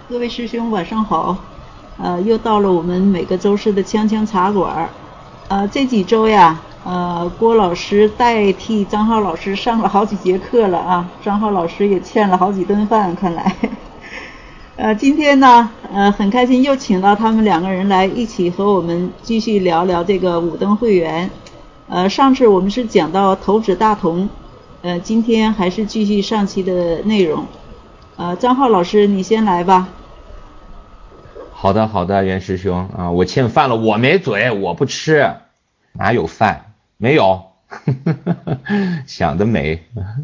各位师兄晚上好，又到了我们每个周四的锵锵茶馆。这几周呀，郭老师代替张浩老师上了好几节课了啊，张浩老师也欠了好几顿饭，看来。今天呢，很开心又请到他们两个人来一起和我们继续聊聊这个五灯会员。上次我们是讲到投指大同，今天还是继续上期的内容。张浩老师你先来吧。 好的，袁师兄啊，我欠饭了，我没嘴，我不吃，哪有饭？没有，想得美。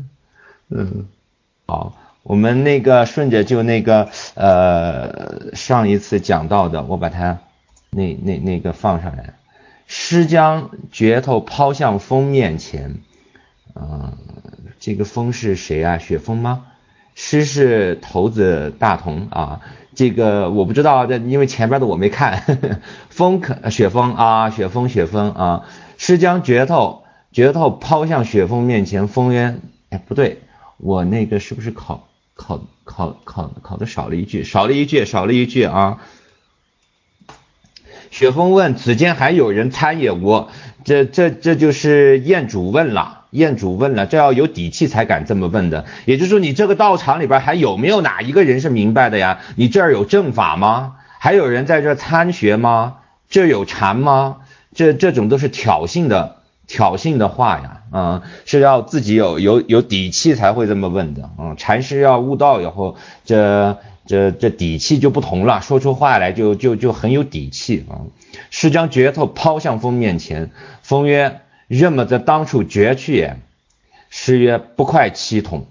好，我们那个顺着就那个上一次讲到的，我把它那个放上来。诗将镢头抛向风面前，这个风是谁啊？雪峰吗？诗是头子大同啊，这个我不知道，因为前边的我没看。雪峰啊，雪峰啊，诗将镢头抛向雪峰面前，风曰：哎，不对，我那个是不是考的少了一句啊？雪峰问：此间还有人参也无？这就是验主问了，这要有底气才敢这么问的。也就是说，你这个道场里边还有没有哪一个人是明白的呀？你这儿有正法吗？还有人在这参学吗？这有禅吗？这种都是挑衅的话呀，是要自己有底气才会这么问的。禅师要悟道以后，这底气就不同了，说出话来就很有底气啊。是将镢头抛向风面前，风曰：任么则当处绝去也。诗曰：不快七统。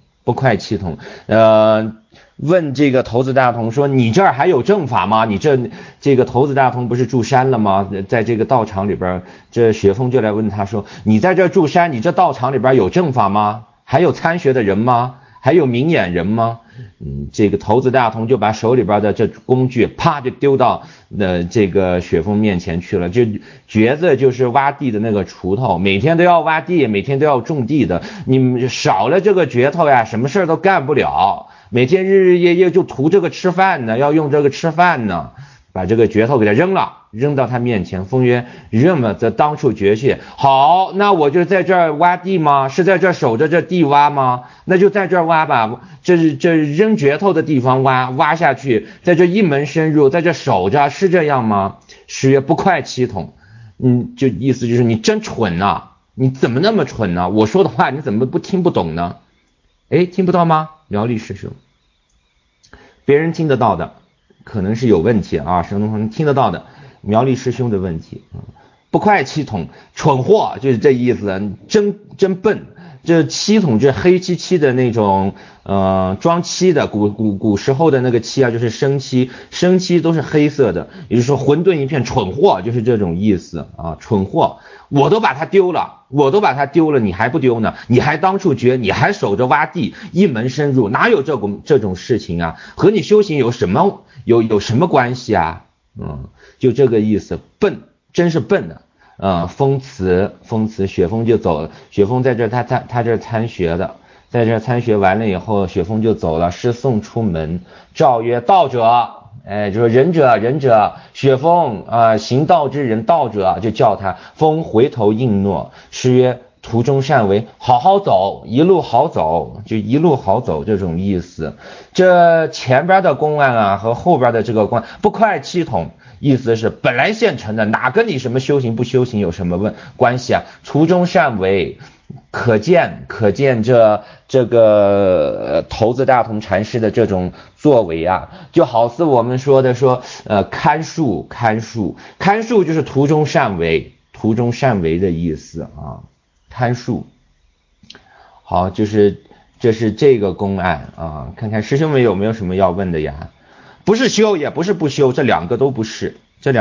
问这个头子大同说：你这儿还有正法吗？你这个头子大同不是住山了吗？在这个道场里边，这雪峰就来问他说：你在这住山，你这道场里边有正法吗？还有参学的人吗？还有明眼人吗？这个头子大同就把手里边的这工具啪就丢到这个雪峰面前去了。这橛子就是挖地的那个锄头，每天都要挖地，每天都要种地的，你少了这个镢头呀，什么事都干不了。每天日日夜夜就图这个吃饭呢，要用这个吃饭呢，把这个镢头给他扔到他面前。风曰：任么则当处绝去。好，那我就在这儿挖地吗？是在这儿守着这地挖吗？那就在这儿挖吧，这扔镢头的地方挖下去，在这一门深入，在这守着，是这样吗？诗曰：不快七统。就意思就是你真蠢啊，你怎么那么蠢呢？我说的话你怎么听不懂呢？哎，听不到吗？苗栗师兄，别人听得到的可能是有问题啊，神农同听得到的苗栗师兄的问题。不快七统，蠢货就是这意思，真笨。这漆桶就是黑漆漆的那种，装漆的，古时候的那个漆啊，就是生漆都是黑色的，也就是说混沌一片，蠢货就是这种意思啊，蠢货，我都把它丢了，你还不丢呢？你还当处绝，你还守着挖地，一门深入，哪有这种事情啊？和你修行有什么关系啊？就这个意思，笨，真是笨的。封词，雪峰就走了。雪峰在这他这参学的，在这参学完了以后，雪峰就走了。师送出门，诏曰：道者，就说仁者，雪峰行道之人，道者就叫他。峰回头应诺，诗曰：途中善为，好好走，一路好走，就一路好走这种意思。这前边的公案啊和后边的这个公案不快七统。意思是本来现成的，哪跟你什么修行不修行有什么关系啊？途中善为，可见这个头子大同禅师的这种作为啊，就好似我们说的看树就是途中善为的意思啊，看树。好，这是这个公案啊，看看师兄们有没有什么要问的呀？不是修也不是不修，这两个都不是。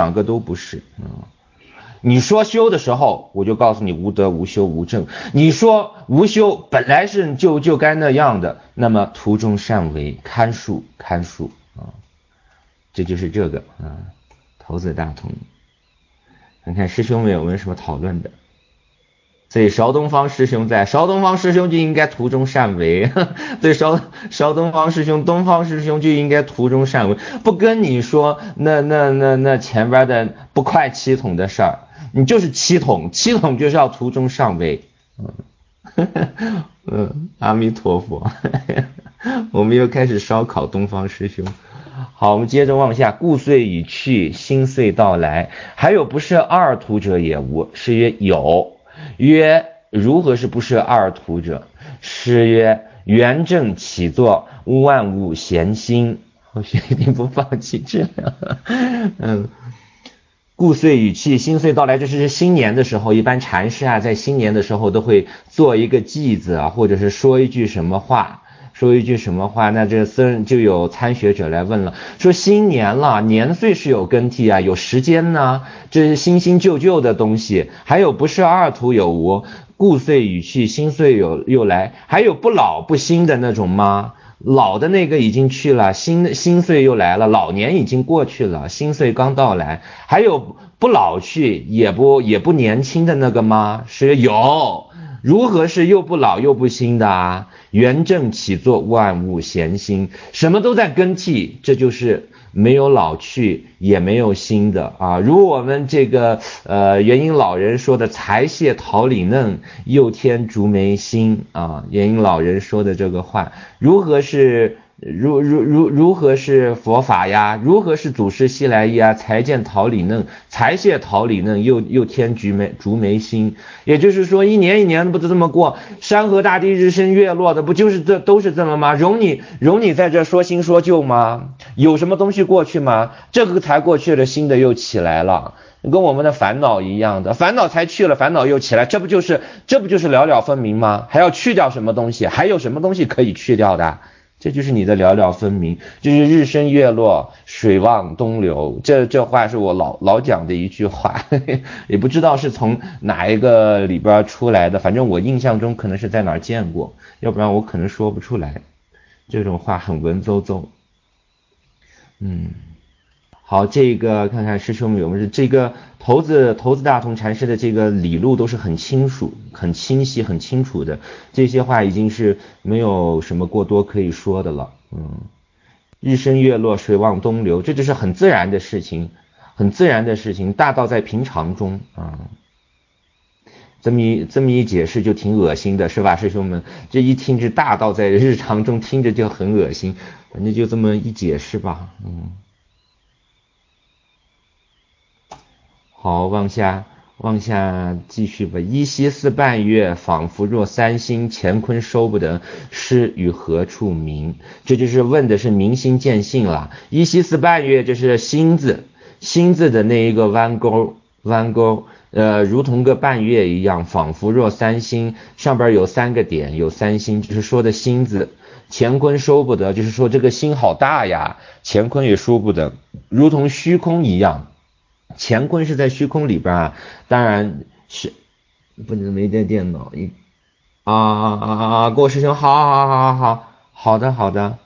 你说修的时候，我就告诉你无德无修无正。你说无修本来是就该那样的，那么途中善为，看树啊，这就是这个头子大同。看看师兄们有没有什么讨论的？ 所以邵东方师兄在，邵东方师兄就应该途中善为，对，邵东方师兄，东方师兄就应该途中善为，不跟你说那前边的不快七统的事儿，你就是七统就是要途中善为，阿弥陀佛，我们又开始烧烤东方师兄。好，我们接着往下，故岁已去，新岁到来。还有不是二途者也无，是曰有。曰如何是不是二途者？是曰元正起坐，万物闲心。我决定不放弃治疗。故岁已去，新岁到来，这是新年的时候，一般禅师啊，在新年的时候都会做一个偈子啊，或者是说一句什么话。那这僧人就有参学者来问了，说新年了，年岁是有更替啊，有时间呢，这是新旧的东西，还有不是二途有无，故岁已去，新岁又来，还有不老不新的那种吗？老的那个已经去了，新岁又来了，老年已经过去了，新岁刚到来，还有不老去也不年轻的那个吗？是有。如何是又不老又不新的啊？元正起坐，万物闲心，什么都在更替，这就是没有老去也没有新的啊。如我们这个元婴老人说的才谢桃李嫩，又添竹梅新啊，元婴老人说的这个话，如何是佛法呀？如何是祖师西来意啊？才见桃李嫩，才谢桃李嫩，又添竹梅新。也就是说，一年一年的不就这么过？山河大地，日升月落的，不就是都是这么吗？容你在这说新说旧吗？有什么东西过去吗？这个才过去了，新的又起来了。跟我们的烦恼一样的，烦恼才去了，烦恼又起来，这不就是了了分明吗？还要去掉什么东西？还有什么东西可以去掉的？这就是你的了了分明，就是日升月落，水往东流。这话是我老讲的一句话，也不知道是从哪一个里边出来的，反正我印象中可能是在哪儿见过，要不然我可能说不出来。这种话很文绉绉。好，这个看看师兄们有没有这个头子大同禅师的这个理路都是很清楚、很清晰、很清楚的，这些话已经是没有什么过多可以说的了。日升月落，水往东流，这就是很自然的事情，大道在平常中啊。这么一解释就挺恶心的，是吧，师兄们？这一听是大道在日常中，听着就很恶心，反正就这么一解释吧。好，往下继续吧。依稀似半月，仿佛若三星，乾坤收不得，诗与何处明？这就是问的是明心见性了。依稀似半月，这是心字的那一个弯钩，如同个半月一样，仿佛若三星，上边有三个点，有三星，就是说的心字。乾坤收不得，就是说这个心好大呀，乾坤也收不得，如同虚空一样。乾坤是在虚空里边啊，当然是不能没带电脑郭师兄，好的，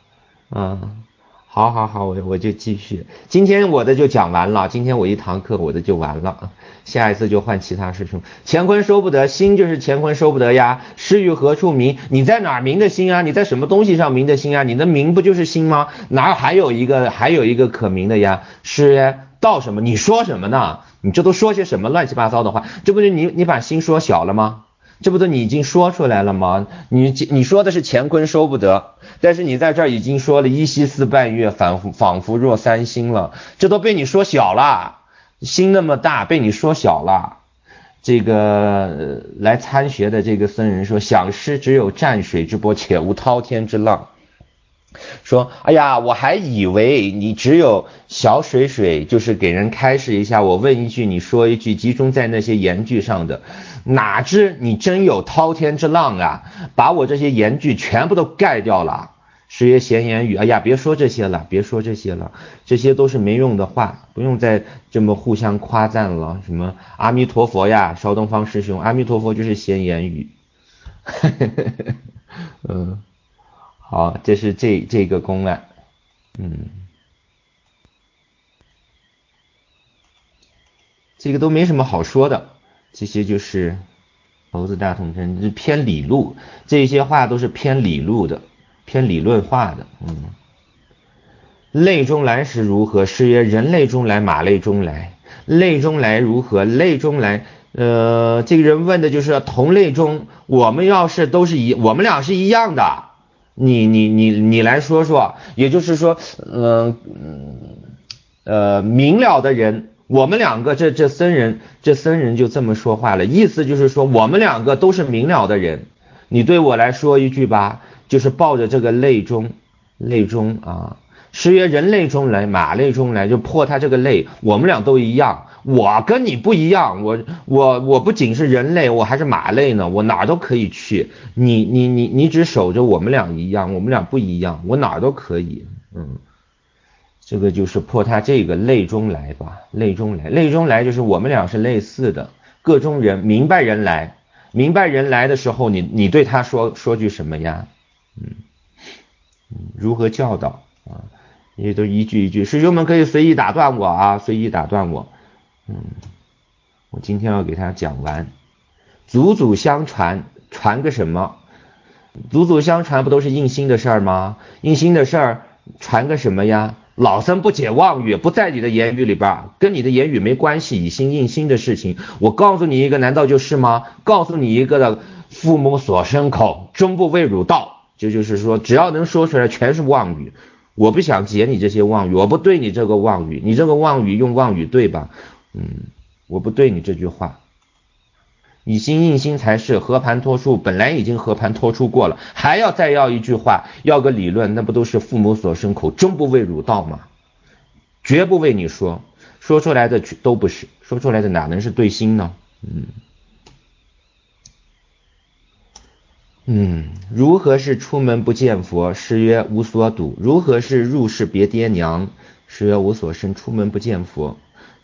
好，我就继续。今天我的就讲完了，今天我一堂课我的就完了，下一次就换其他师兄。乾坤收不得，心就是乾坤收不得呀。诗与何处明？你在哪儿明的心啊？你在什么东西上明的心啊？你的明不就是心吗？哪还有一个可明的呀？是道什么？你说什么呢？你这都说些什么乱七八糟的话？这不是你把心说小了吗？这不都你已经说出来了吗？你说的是乾坤收不得，但是你在这儿已经说了依稀似半月，仿佛若三星了，这都被你说小了，心那么大被你说小了。这个来参学的这个僧人说，想师只有蘸水之波，且无滔天之浪。说，哎呀，我还以为你只有小水，就是给人开示一下，我问一句你说一句，集中在那些言句上的，哪知你真有滔天之浪啊，把我这些言句全部都盖掉了。是曰闲言语，哎呀，别说这些了，这些都是没用的话，不用再这么互相夸赞了。什么阿弥陀佛呀，邵东方师兄，阿弥陀佛就是闲言语。好，这是这个公案。这个都没什么好说的，这些就是猴子大同称偏理路，这些话都是偏理路的，偏理论化的。类中来时如何？是曰人类中来，马类中来。类中来如何？类中来，这个人问的就是同类中，我们要是都是我们俩是一样的，你来说说，也就是说，明了的人，我们两个这僧人就这么说话了，意思就是说我们两个都是明了的人，你对我来说一句吧，就是抱着这个类中啊。是曰人类中来，马类中来，就破他这个类，我们俩都一样，我跟你不一样，我不仅是人类，我还是马类呢，我哪儿都可以去，你只守着我们俩一样，我们俩不一样，我哪儿都可以。这个就是破他这个类中来吧，类中来就是我们俩是类似的，各中人，明白人来的时候，你对他说句什么呀？如何教导啊？也都一句一句，师兄们可以随意打断我啊，随意打断我。我今天要给他讲完。祖祖相传，传个什么？祖祖相传不都是印心的事儿吗？印心的事儿传个什么呀？老僧不解妄语，不在你的言语里边，跟你的言语没关系，以心印心的事情。我告诉你一个，难道就是吗？告诉你一个的，父母所生口，终不为汝道。就是说，只要能说出来，全是妄语。我不想解你这些妄语，我不对你这个妄语，你这个妄语用妄语对吧？我不对你这句话。以心印心才是和盘托出，本来已经和盘托出过了，还要再要一句话，要个理论，那不都是父母所生口，终不为汝道吗？绝不为你说出来的都不是，说出来的哪能是对心呢？如何是出门不见佛？是曰无所睹。如何是入室别爹娘？是曰无所生。出门不见佛，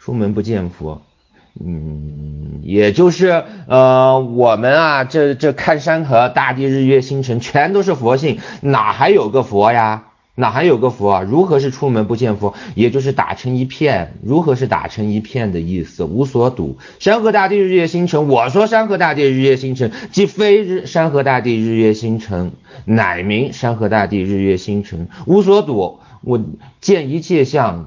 也就是我们啊，这看山河大地日月星辰，全都是佛性，哪还有个佛呀？哪还有个佛啊？如何是出门不见佛？也就是打成一片。如何是打成一片的意思？无所睹。山河大地日月星辰，我说山河大地日月星辰，即非山河大地日月星辰，乃名山河大地日月星辰。无所睹，我见一切相，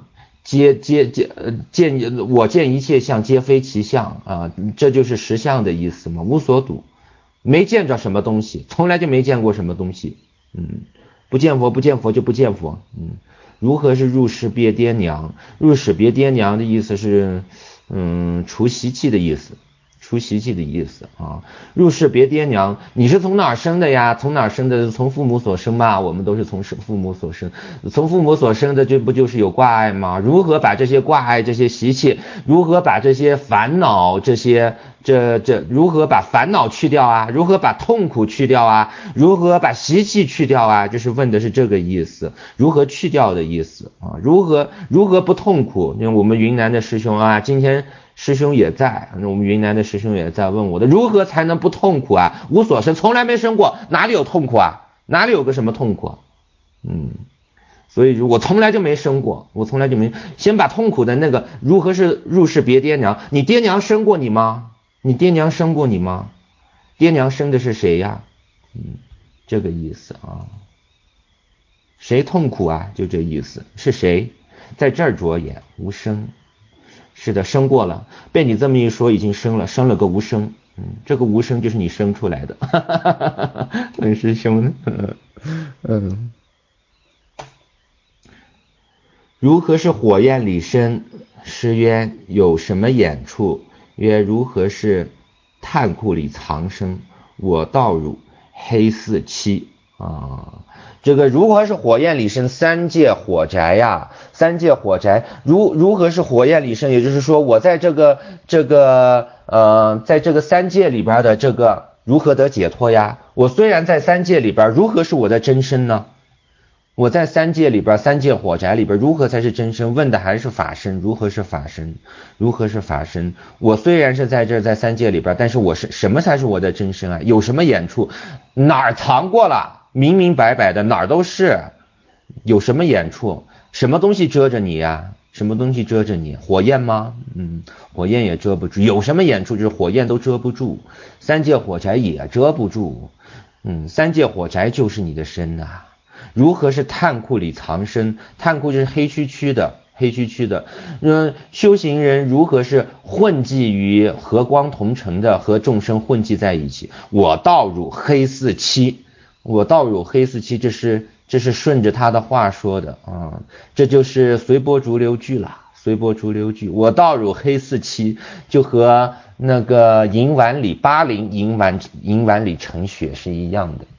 我见一切相皆非其相啊，这就是实相的意思嘛。无所睹，没见着什么东西，从来就没见过什么东西。不见佛就不见佛。如何是入室别爹娘？入室别爹娘的意思是除习气的意思，啊。入室别爹娘，你是从哪儿生的呀？从哪儿生的？从父母所生嘛，我们都是从父母所生，从父母所生的，这不就是有挂碍吗？如何把这些挂碍、这些习气，如何把这些烦恼、如何把烦恼去掉啊？如何把痛苦去掉啊？如何把习气去掉啊？就是问的是这个意思，如何去掉的意思啊？如何不痛苦？因为我们云南的师兄啊，今天师兄也在，我们云南的师兄也在问我的，如何才能不痛苦啊？无所生，从来没生过，哪里有痛苦啊？哪里有个什么痛苦啊？所以我从来就没生过，先把痛苦的那个如何是入室别爹娘，你爹娘生过你吗？爹娘生的是谁呀？这个意思啊。谁痛苦啊？就这意思，是谁在这儿着眼？无生。是的，生过了，被你这么一说，已经生了个无生。这个无生就是你生出来的。问师兄。如何是火焰里生？师曰有什么眼处？曰如何是炭库里藏生？我道汝黑似漆啊。这个如何是火焰里生？三界火宅呀，三界火宅如何是火焰里生？也就是说，我在在这个三界里边的这个如何得解脱呀？我虽然在三界里边，如何是我的真身呢？我在三界里边，三界火宅里边，如何才是真身？问的还是法身，如何是法身？我虽然是在三界里边，但是我是什么才是我的真身啊？有什么眼处？哪儿藏过了？明明白白的，哪儿都是。有什么眼处？什么东西遮着你呀？ 什么东西遮着你？火焰吗？火焰也遮不住。有什么演出就是火焰都遮不住，三界火柴也遮不住。三界火柴就是你的身啊。如何是炭库里藏身？炭库就是黑黢黢的。修行人如何是混迹于和光同尘的和众生混迹在一起？我道汝黑四七，这是顺着他的话说的啊，这就是随波逐流句了。我道汝黑四七，就和那个银碗里巴陵银碗里盛血是一样的，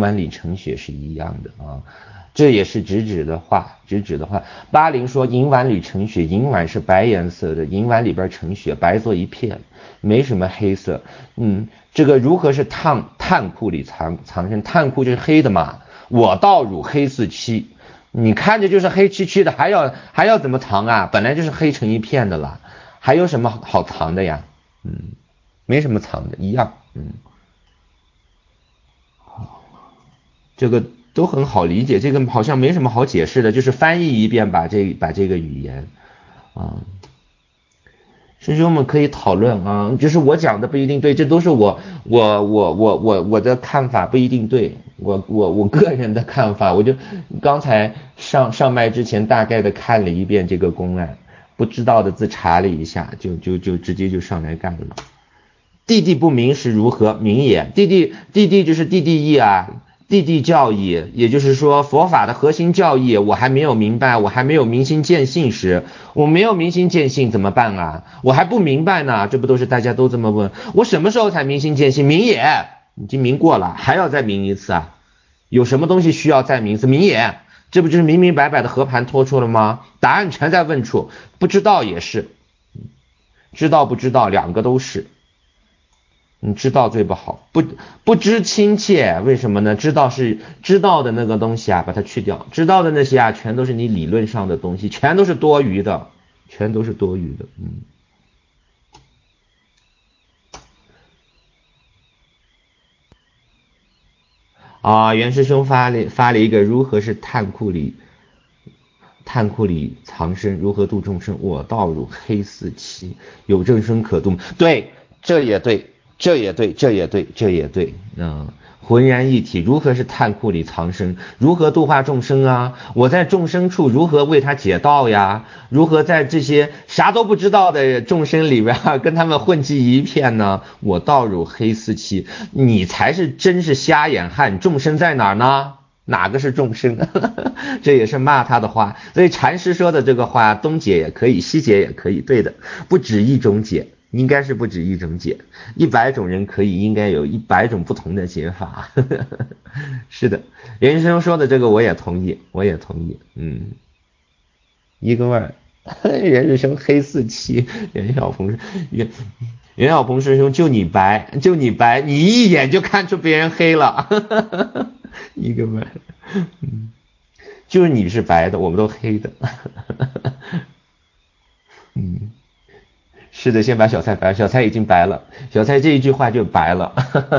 啊。这也是直指的话。巴陵说银碗里盛血，银碗是白颜色的，银碗里边盛血，白作一片，没什么黑色。这个如何是炭库里藏身？炭库就是黑的嘛。我道汝黑四七，你看着就是黑黢黢的，还要怎么藏啊？本来就是黑成一片的了，还有什么好藏的呀？没什么藏的，一样。这个都很好理解，这个好像没什么好解释的，就是翻译一遍把这个语言啊。师兄们可以讨论啊，就是我讲的不一定对，这都是我的看法，不一定对，我个人的看法。我就刚才上麦之前大概的看了一遍这个公案，不知道的字查了一下，就直接就上来干了。弟弟不明时如何？明也。弟弟就是弟弟义啊。弟弟教义，也就是说佛法的核心教义我还没有明白，我还没有明心见性时，我没有明心见性怎么办啊？我还不明白呢，这不都是大家都这么问，我什么时候才明心见性？明也，已经明过了，还要再明一次啊？有什么东西需要再明一次？明也，这不就是明明白白的和盘托出了吗？答案全在问处，不知道也是，知道不知道两个都是。知道最不好，不知亲切，为什么呢？知道是知道的那个东西啊，把它去掉，知道的那些啊，全都是你理论上的东西，全都是多余的。袁师兄发了一个如何是炭库里藏身，如何度众生？我道汝黑四七，有众生可度。对，这也对。浑然一体。如何是炭库里藏身？如何度化众生啊？我在众生处如何为他解道呀？如何在这些啥都不知道的众生里边跟他们混迹一片呢？我道汝黑四七，你才是真是瞎眼汉。众生在哪儿呢？哪个是众生？这也是骂他的话。所以禅师说的这个话，东解也可以，西解也可以，对的，不止一种解。应该是不止一种解，100种人可以，应该有100种不同的解法。是的，袁先生说的这个我也同意。一个味儿。袁师兄黑四七，袁小鹏师兄就你白，你一眼就看出别人黑了。一个味儿。就是你是白的，我们都黑的。是的，先把小菜白，小菜已经白了，小菜这一句话就白了。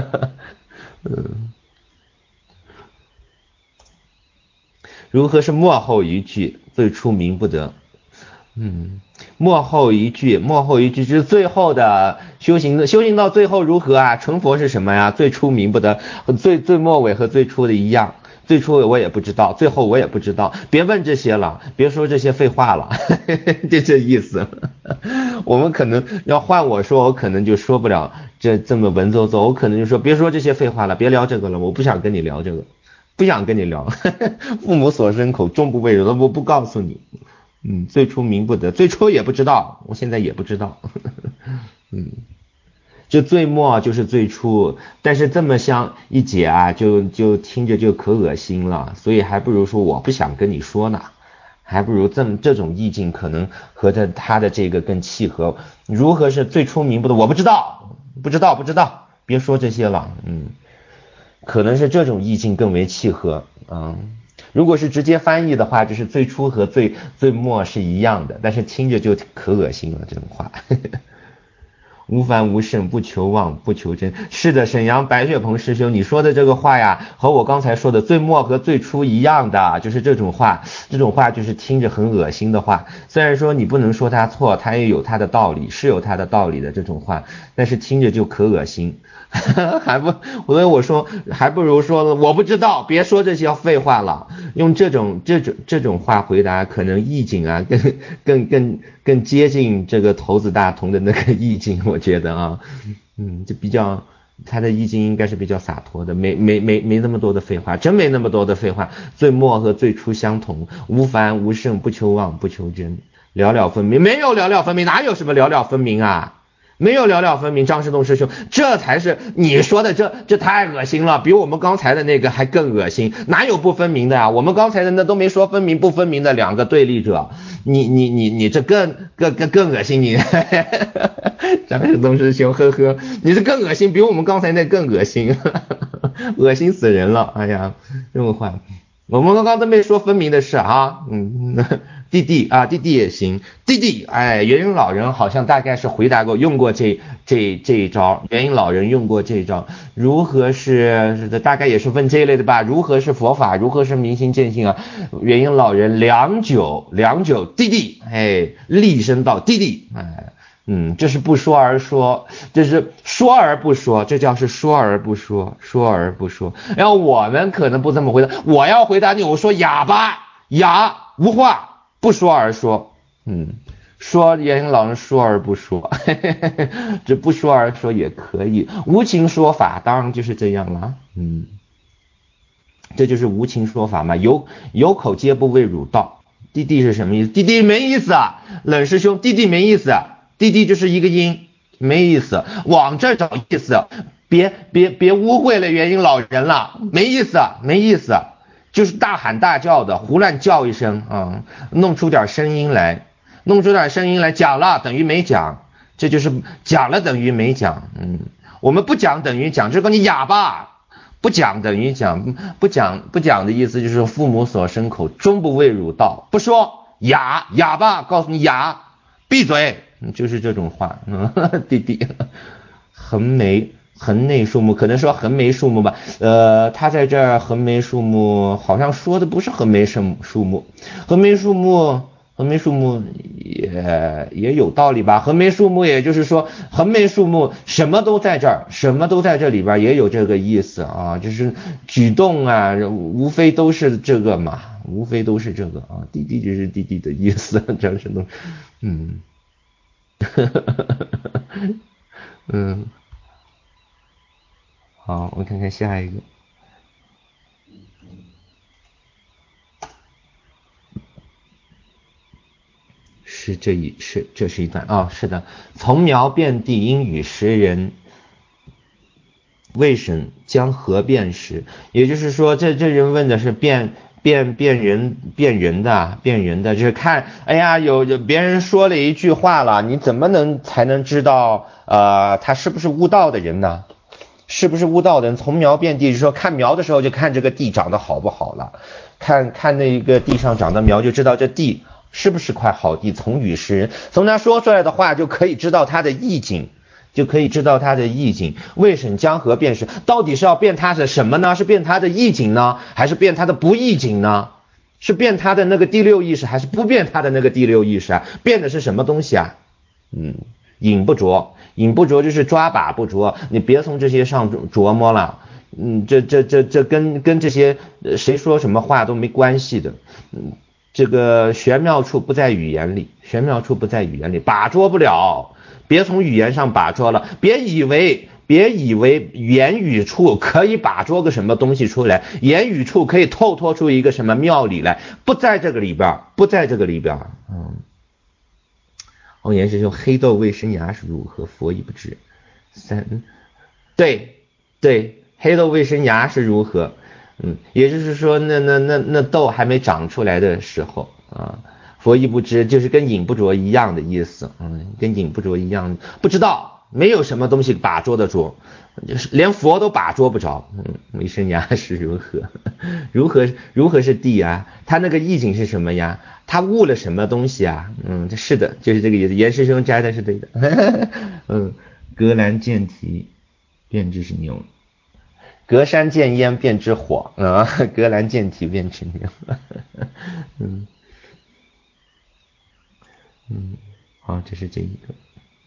如何是末后一句？最初名不得。末后一句就是最后的修行到最后如何啊？成佛是什么呀？最初名不得，最末尾和最初的一样。最初我也不知道，最后我也不知道，别问这些了，别说这些废话了。就这意思。我们可能要换我说，我可能就说不了这么文绉绉，我可能就说别说这些废话了，别聊这个了，我不想跟你聊这个，不想跟你聊。父母所生口，终不为人，我不告诉你。最初名不得，最初也不知道，我现在也不知道。这最末就是最初，但是这么像一解啊，就听着就可恶心了，所以还不如说我不想跟你说呢，还不如这种意境可能和他的这个更契合。如何是最初名不得？我不知道，别说这些了。可能是这种意境更为契合。如果是直接翻译的话，就是最初和最末是一样的，但是听着就可恶心了这种话。 无凡无圣，不求妄，不求真。是的，沈阳白雪鹏师兄，你说的这个话呀，和我刚才说的最末和最初一样的，就是这种话就是听着很恶心的话。虽然说你不能说他错，他也有他的道理，是有他的道理的这种话，但是听着就可恶心。所以我说还不如说我不知道，别说这些废话了，用这种话回答，可能意境啊更接近这个头子大同的那个意境，我觉得啊，就比较他的意境应该是比较洒脱的，没那么多的废话，真没那么多的废话。最末和最初相同，无凡无圣，不求妄，不求真，了了分明，没有了了分明，哪有什么了了分明啊？没有了了分明，张士东师兄，这才是你说的，这太恶心了，比我们刚才的那个还更恶心，哪有不分明的啊？我们刚才的那都没说分明不分明的两个对立者，你这更恶心你，张士东师兄，呵呵，你这更恶心，比我们刚才那更恶心，恶心死人了，哎呀，这么坏。我们刚刚都没说分明的事啊，弟弟也行，弟弟，哎，元婴老人好像大概是回答过，用过这一招，元婴老人用过这一招，如何是大概也是问这一类的吧？如何是佛法？如何是明心见性啊？元婴老人良久，弟弟，哎，厉声道，弟弟，哎。这是不说而说，这是说而不说，这叫是说而不说，说而不说。然后我们可能不这么回答，我要回答你，我说哑巴，无话，不说而说。说元婴老人说而不说，这不说而说也可以，无情说法当然就是这样了。这就是无情说法嘛，有口皆不为汝道。弟弟是什么意思？弟弟没意思啊，冷师兄，弟弟没意思啊。弟弟就是一个音，没意思，往这找意思，别误会了元婴老人了，没意思，就是大喊大叫的，胡乱叫一声啊，弄出点声音来，讲了等于没讲，这就是讲了等于没讲，我们不讲等于讲，这个你哑巴，不讲等于讲，不讲的意思就是父母所生口，终不为汝道，不说哑巴，告诉你哑，闭嘴。就是这种话，弟弟，横内树木，可能说横眉树木吧，他在这儿横眉树木好像说的不是横眉树木，横眉树木也有道理吧，横眉树木也就是说横眉树木什么都在这儿，什么都在这里边，也有这个意思啊，就是举动啊，无非都是这个嘛，啊，弟弟就是弟弟的意思，这是都好，我看看下一个。这是一段啊，是的，从苗遍地，应与时人。未审将何辨识？也就是说，这人问的是辨人的，就是看，哎呀，有别人说了一句话了，你怎么才能知道他是不是悟道的人呢？是不是悟道的人？从苗遍地，就是说看苗的时候就看这个地长得好不好了，看那个地上长的苗就知道这地是不是块好地。从语识人，从他说出来的话就可以知道他的意境。未审将何辨识？到底是要辨他的什么呢？是辨他的意境呢，还是辨他的不意境呢？是辨他的那个第六意识，还是不辨他的那个第六意识啊？辨的是什么东西啊？引不着就是抓把不着，你别从这些上琢磨了。这跟这些谁说什么话都没关系的。这个玄妙处不在语言里，把捉不了。别从语言上把捉了，别以为言语处可以把捉个什么东西出来，言语处可以透脱出一个什么妙理来，不在这个里边。言师兄，黑豆未生芽是如何？佛亦不知。对，黑豆未生芽是如何？也就是说，那豆还没长出来的时候啊。佛亦不知，就是跟引不着一样的意思，不知道，没有什么东西把捉得着，就是连佛都把捉不着。未生芽是如何？如何是地啊？他那个意境是什么呀？他悟了什么东西啊？这是的，就是这个意思。严师兄摘的是对的。 格兰见题便知是牛，隔山见烟便知火啊，格兰见题便知牛。好，这是这一个。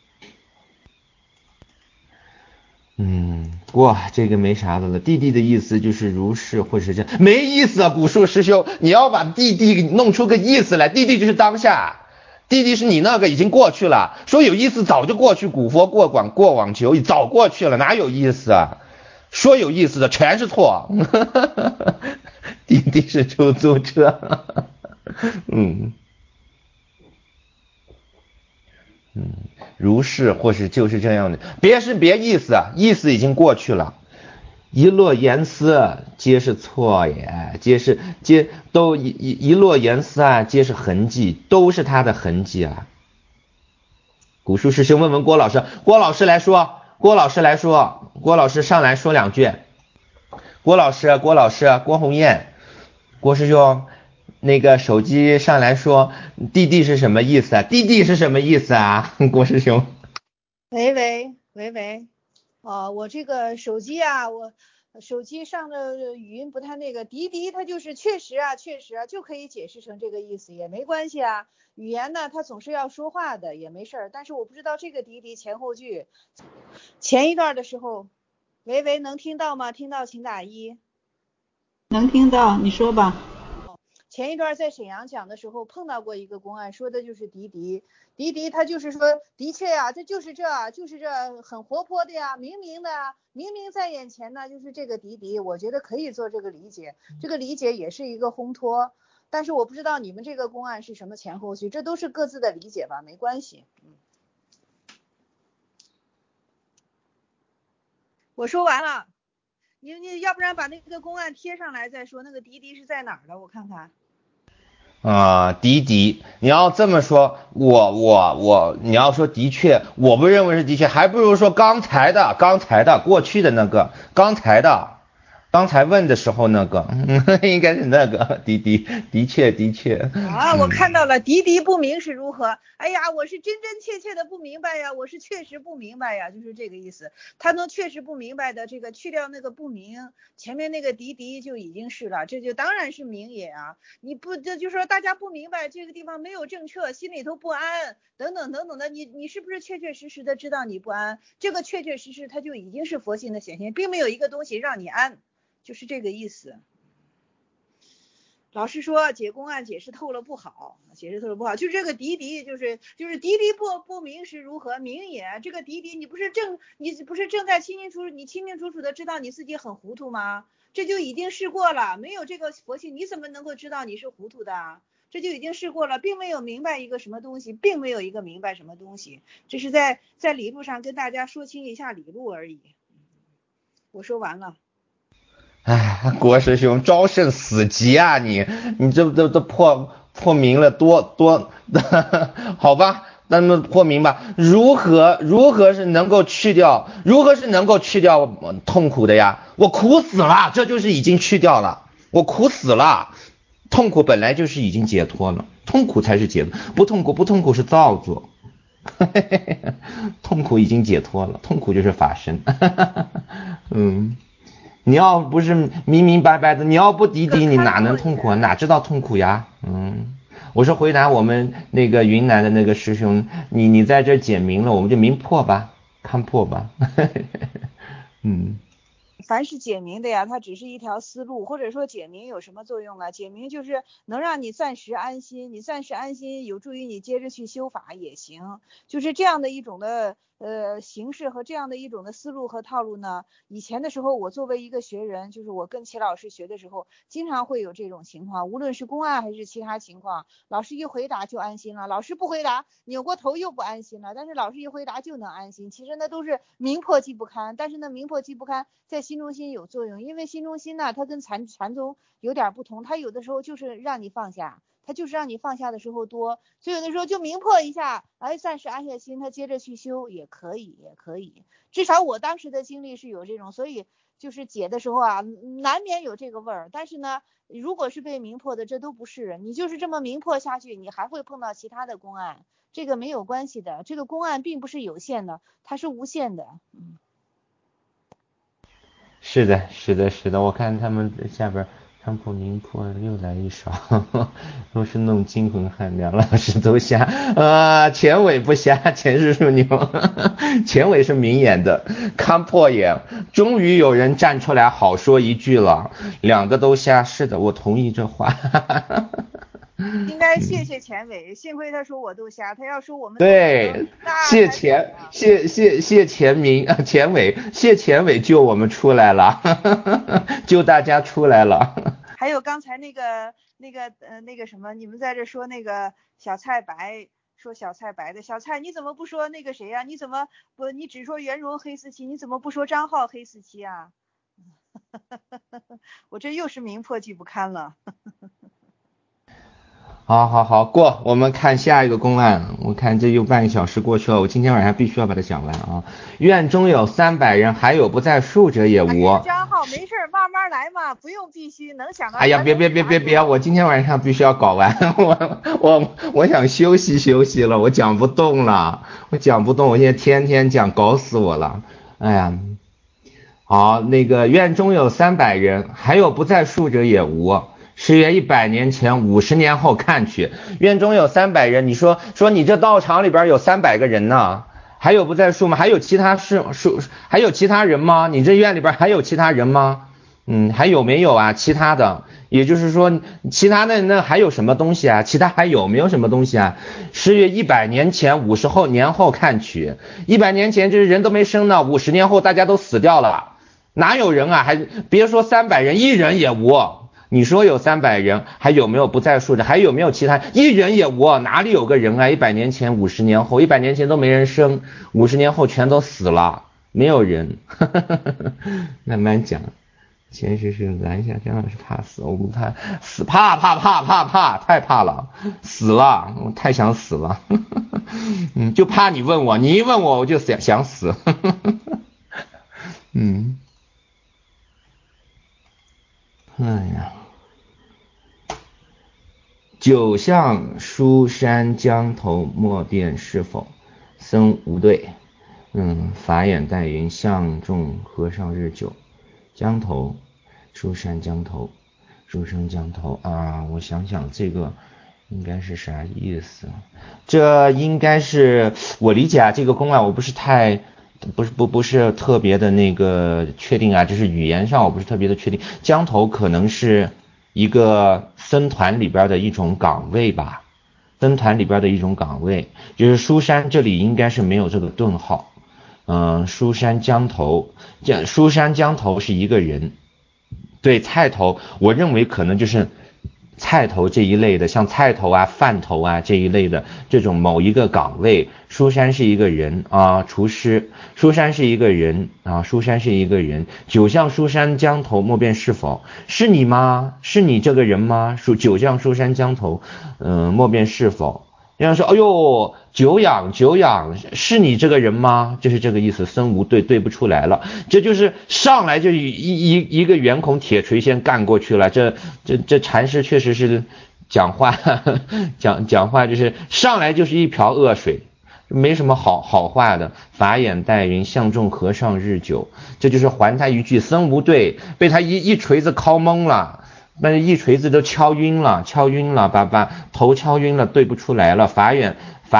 哇，这个没啥的了。弟弟的意思就是如是或是这样，没意思啊！古树师兄，你要把弟弟弄出个意思来。弟弟就是当下，弟弟是你那个已经过去了。说有意思早就过去，古佛过往久矣，早过去了，哪有意思啊？说有意思的全是错。弟弟是出租车。如是或是就是这样的，别意思啊，意思已经过去了。一落言思皆是错也，都一落言思啊，皆是痕迹，都是他的痕迹啊。古书师兄问问郭老师，郭老师上来说两句。郭红艳，郭师兄，那个手机上来说，弟弟是什么意思啊？弟弟是什么意思啊？郭师兄。 喂，我这个手机啊，我手机上的语音不太那个，滴滴它就是确实啊，就可以解释成这个意思，也没关系啊。语言呢，它总是要说话的，也没事儿。但是我不知道这个滴滴前后句，前一段的时候，喂，能听到吗？听到请打一。 能听到，你说吧。 前一段在沈阳讲的时候碰到过一个公案，说的就是滴滴，他就是说，的确呀，这就是这很活泼的呀，明明在眼前呢，就是这个滴滴，我觉得可以做这个理解，这个理解也是一个烘托，但是我不知道你们这个公案是什么前后序，这都是各自的理解吧，没关系。我说完了，你要不然把那个公案贴上来再说，那个滴滴是在哪儿的？我看看。 滴滴，你要这么说，你要说的确，我不认为是的确，还不如说刚才的过去的那个，刚才问的时候那个，应该是那个滴滴，的确。 我看到了，滴滴不明是如何？哎呀，我是真切的不明白呀，我是确实不明白呀，就是这个意思。他能确实不明白的，这个去掉那个不明，前面那个滴滴就已经是了，这就当然是明也啊。你不这就说大家不明白这个地方没有正确，心里头不安，等等的，你是不是确实的知道你不安？这个确实它就已经是佛性的显现，并没有一个东西让你安，就是这个意思。老师说解公案解释透了不好，就是这个滴滴就是滴滴不明是如何明也？这个滴滴你不是正在清清楚楚的知道你自己很糊涂吗？这就已经试过了，没有这个佛性你怎么能够知道你是糊涂的？这就已经试过了，并没有明白一个什么东西，这是在理路上跟大家说清一下理路而已。我说完了。 郭师兄招甚死急啊你这都破明了多好吧，那么破明吧，如何是能够去掉痛苦的呀？我苦死了，这就是已经去掉了，我苦死了，痛苦本来就是已经解脱了，痛苦才是解脱，不痛苦是造作。痛苦已经解脱了，痛苦就是法身。你要不是明白的，你要不滴滴，你哪能痛苦啊？哪知道痛苦呀？我说回答我们那个云南的那个师兄，你在这解明了，我们就明破吧，看破吧。 凡是解明的呀，它只是一条思路，或者说解明有什么作用啊？解明就是能让你暂时安心，有助于你接着去修法也行，就是这样的一种的形式和这样的一种的思路和套路呢。以前的时候，我作为一个学人，就是我跟齐老师学的时候，经常会有这种情况，无论是公案还是其他情况，老师一回答就安心了，老师不回答扭过头又不安心了，但是老师一回答就能安心。其实那都是明破即不堪，但是呢明破即不堪在心中心有作用，因为心中心呢它跟禅宗有点不同，它有的时候就是让你放下，它就是让你放下的时候多，所以有的时候就明破一下，暂时安下心，他接着去修也可以，至少我当时的经历是有这种，所以就是解的时候啊，难免有这个味儿。但是呢，如果是被明破的，这都不是，你就是这么明破下去，你还会碰到其他的公案，这个没有关系的，这个公案并不是有限的，它是无限的。 是的，是的，是的，我看他们下边康破明破又来一勺，都是弄惊魂汉，梁老师都瞎前尾不瞎，钱师叔牛，前尾是明眼的，看破眼，终于有人站出来好说一句了，两个都瞎，是的，我同意这话。 应该谢谢钱伟，幸亏他说我都瞎，他要说我们对，谢钱明钱伟，谢钱伟救我们出来了，救大家出来了。 还有刚才那个什么，你们在这说那个小菜白，说小菜白的小菜，你怎么不说那个谁呀？你怎么不你只说袁荣黑四七，你怎么不说张浩黑四七啊？我这又是名破剧不堪了。 好，过，我们看下一个公案。我看这又半个小时过去了，我今天晚上必须要把它讲完啊。院中有300人，还有不在数者也无。 张浩没事，慢慢来嘛，不用必须能想到。 哎呀，别，我今天晚上必须要搞完，我想休息了，我讲不动了，我现在天天讲，搞死我了。哎呀，好，那个院中有300人，还有不在数者也无。是约100年前，50年后看去，院中有300人，你说你这道场里边有300个人呢，还有不在数吗？还有其他人吗？你这院里边还有其他人吗？还有没有啊？其他的，也就是说，其他的那还有什么东西啊？其他还有没有什么东西啊？是约100年前，50年后看去，100年前这人都没生呢，50年后大家都死掉了，哪有人啊？还别说300人，一人也无。你说有300人，还有没有不在数的？还有没有其他？一人也无，哪里有个人啊？100年前，50年后，100年前都没人生，50年后全都死了，没有人。慢慢讲，其实是拦下张老师怕死，我不怕死，怕，太怕了，死了，我太想死了。就怕你问我，你一问我就想死。哎呀。九向书山江头，莫辨是否。僧无对。法眼带云，相众和尚日久。江头，书山江头，书生江头啊！我想想，这个应该是啥意思？这应该是我理解啊，这个公案我不是特别的那个确定啊，就是语言上我不是特别的确定。江头可能是一个僧团里边的一种岗位吧，僧团里边的一种岗位，就是书山这里应该是没有这个顿号。书山江头，书山江头是一个人。对，菜头，我认为可能就是菜头这一类的，像菜头啊、饭头啊这一类的这种某一个岗位。书山是一个人啊，厨师。书山是一个人啊，书山是一个人。九向书山江头，莫辨是否。是你吗？是你这个人吗？九向书山江头，莫辨是否。人家说，哎呦，久仰，是你这个人吗？就是这个意思。僧无对不出来了，这就是上来就一个圆孔铁锤先干过去了。这禅师确实是讲话就是上来就是一瓢恶水，没什么好话的。法眼带云，相众和尚日久，这就是还他一句僧无对，被他一锤子敲懵了。那一锤子都敲晕了，把头敲晕了，对不出来了。法眼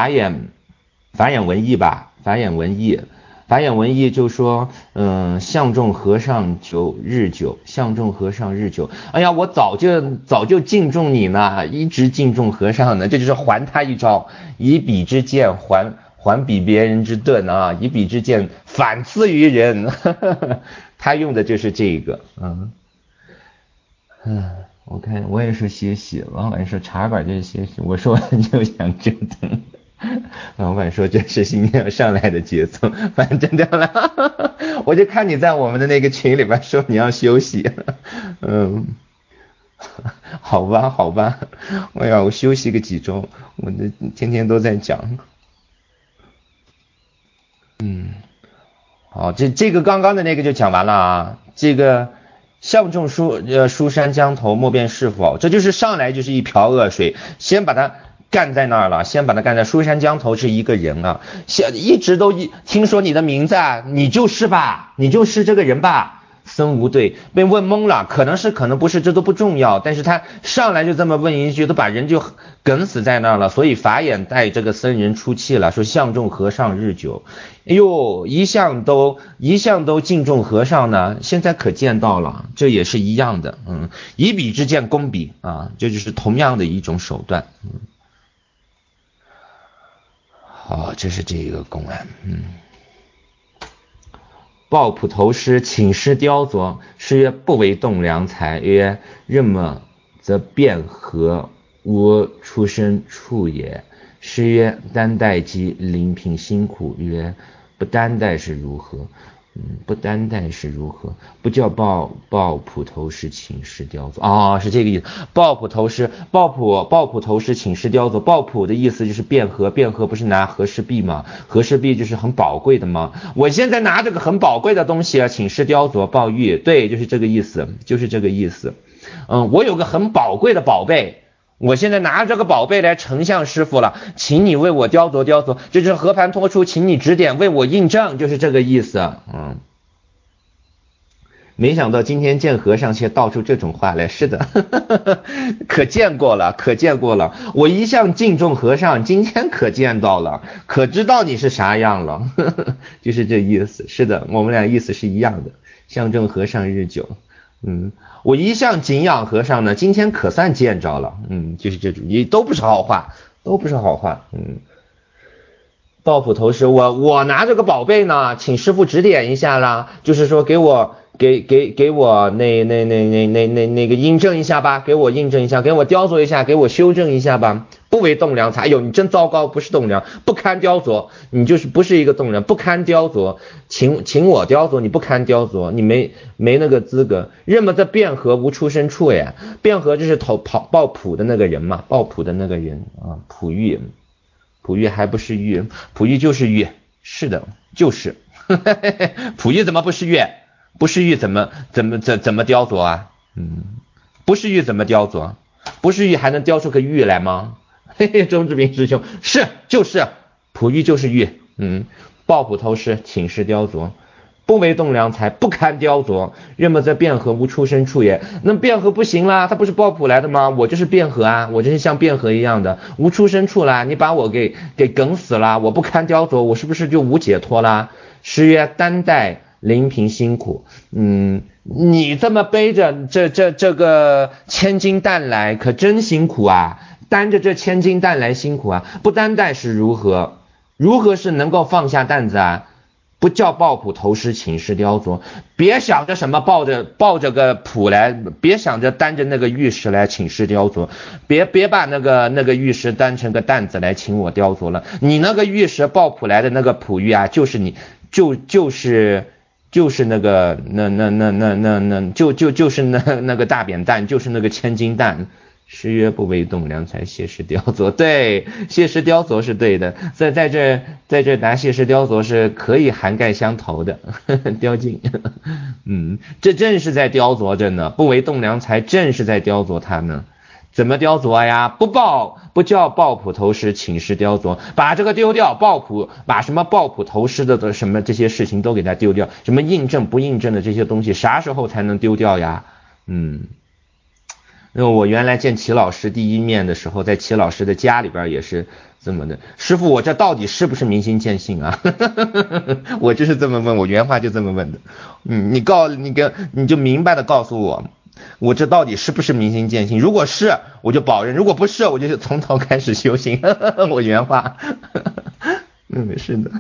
文艺吧，法眼文艺就说，相众和尚日久，相众和尚日久。哎呀，我早就敬重你呢，一直敬重和尚呢。这就是还他一招，以彼之剑还比别人之盾啊，以彼之剑反刺于人。他用的就是这个，我看我也是歇息，老板说茶馆就是歇息，我说完就想折腾。老板说这是今天要上来的节奏，反正掉了。我就看你在我们的那个群里边说你要休息。好吧，我休息个几周，我天天都在讲。 好，这个刚刚的那个就讲完了啊。这个向众书山江头，莫辨是否，这就是上来就是一瓢恶水，先把它干在那儿了，先把它干在书山江头是一个人啊，一直都听说你的名字啊，你就是吧，你就是这个人吧。僧无对，被问懵了，可能是可能不是，这都不重要，但是他上来就这么问一句，都把人就梗死在那儿了。所以法眼带这个僧人出气了，说相众和尚日久，哎呦，一向都敬重和尚呢，现在可见到了，这也是一样的，以彼之见攻彼啊，这就是同样的一种手段，好，这是这个公案，抱朴头师，请师雕琢。师曰：不为栋梁才。曰：任么则辩和，无出身处也。师曰：担待即临平辛苦。曰：不担待是如何？不担待是如何？不叫抱朴头师，请师雕琢。是这个意思。抱朴头师请师雕琢。抱朴的意思就是卞和，卞和不是拿和氏璧吗？和氏璧就是很宝贵的吗？我现在拿这个很宝贵的东西啊，请师雕琢抱玉。对，就是这个意思，就是这个意思。我有个很宝贵的宝贝，我现在拿这个宝贝来呈向师父了，请你为我雕琢雕琢，这就是和盘托出，请你指点为我印证，就是这个意思。没想到今天见和尚却道出这种话来，是的，可见过了。我一向敬重和尚，今天可见到了，可知道你是啥样了，就是这意思。是的，我们俩意思是一样的。相众和尚日久，我一向敬仰和尚呢，今天可算见着了，就是这种，也都不是好话，抱朴头师，我拿这个宝贝呢，请师父指点一下啦，就是说给我那个印证一下吧，给我印证一下，给我雕琢一下，给我修正一下吧。不为栋梁才，哎呦，你真糟糕，不是栋梁，不堪雕琢，你就是不是一个栋梁，不堪雕琢，请我雕琢，你不堪雕琢，你没那个资格。任么这卞和无出身处呀？卞和就是抱朴的那个人嘛，抱朴的那个人啊，朴玉还不是玉，朴玉就是玉，是的，就是朴玉怎么不是玉？不是玉怎么雕琢啊？不是玉怎么雕琢？不是玉还能雕出个玉来吗？钟志明师兄，就是朴玉就是玉。抱朴头师，请师雕琢。不为栋梁才，不堪雕琢。任么则卞和无出身处也。那卞和不行啦，他不是抱朴来的吗？我就是卞和啊，我就是像卞和一样的无出身处啦。你把我给梗死啦，我不堪雕琢，我是不是就无解脱啦？师曰：担待临平辛苦。你这么背着这个千斤担来，可真辛苦啊！担着这千斤担来辛苦啊！不担待是如何？如何是能够放下担子啊？不叫抱朴头师，请师雕琢。别想着什么抱着个朴来，别想着担着那个玉石来请师雕琢，别把那个玉石当成个担子来请我雕琢了。你那个玉石抱朴来的那个朴玉啊，就是你就是那个就是那个大扁担，就是那个千斤担。师曰：不为栋梁才，谢师雕琢。对，谢师雕琢是对的，在这拿谢师雕琢是可以涵盖相投的，雕尽。这正是在雕琢着呢，不为栋梁才正是在雕琢他呢。怎么雕琢呀？不叫抱朴头师，请师雕琢，把这个丢掉，把什么抱朴头师的什么这些事情都给他丢掉，什么印证不印证的这些东西，啥时候才能丢掉呀？因为我原来见齐老师第一面的时候，在齐老师的家里边也是这么的，师父，我这到底是不是明心见性啊？我就是这么问，我原话就这么问的。你就明白的告诉我这到底是不是明心见性？如果是，我就保证；如果不是，我就从头开始修行。我原话。是的。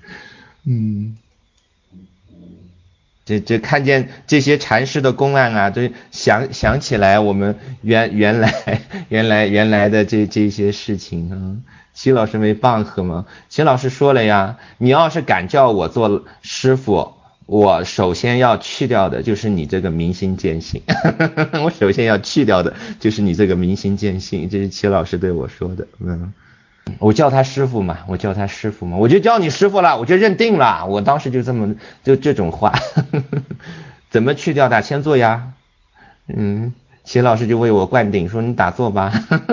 这看见这些禅师的公案啊，都想起来我们原来的这些事情啊。齐老师没棒喝吗？齐老师说了呀，你要是敢叫我做师傅，我首先要去掉的就是你这个明心见性。我首先要去掉的就是你这个明心见性，这是齐老师对我说的。 我叫他师傅嘛，我就叫你师傅了，我就认定了，我当时就这种话，怎么去掉打千坐呀？齐老师就为我灌顶说你打坐吧，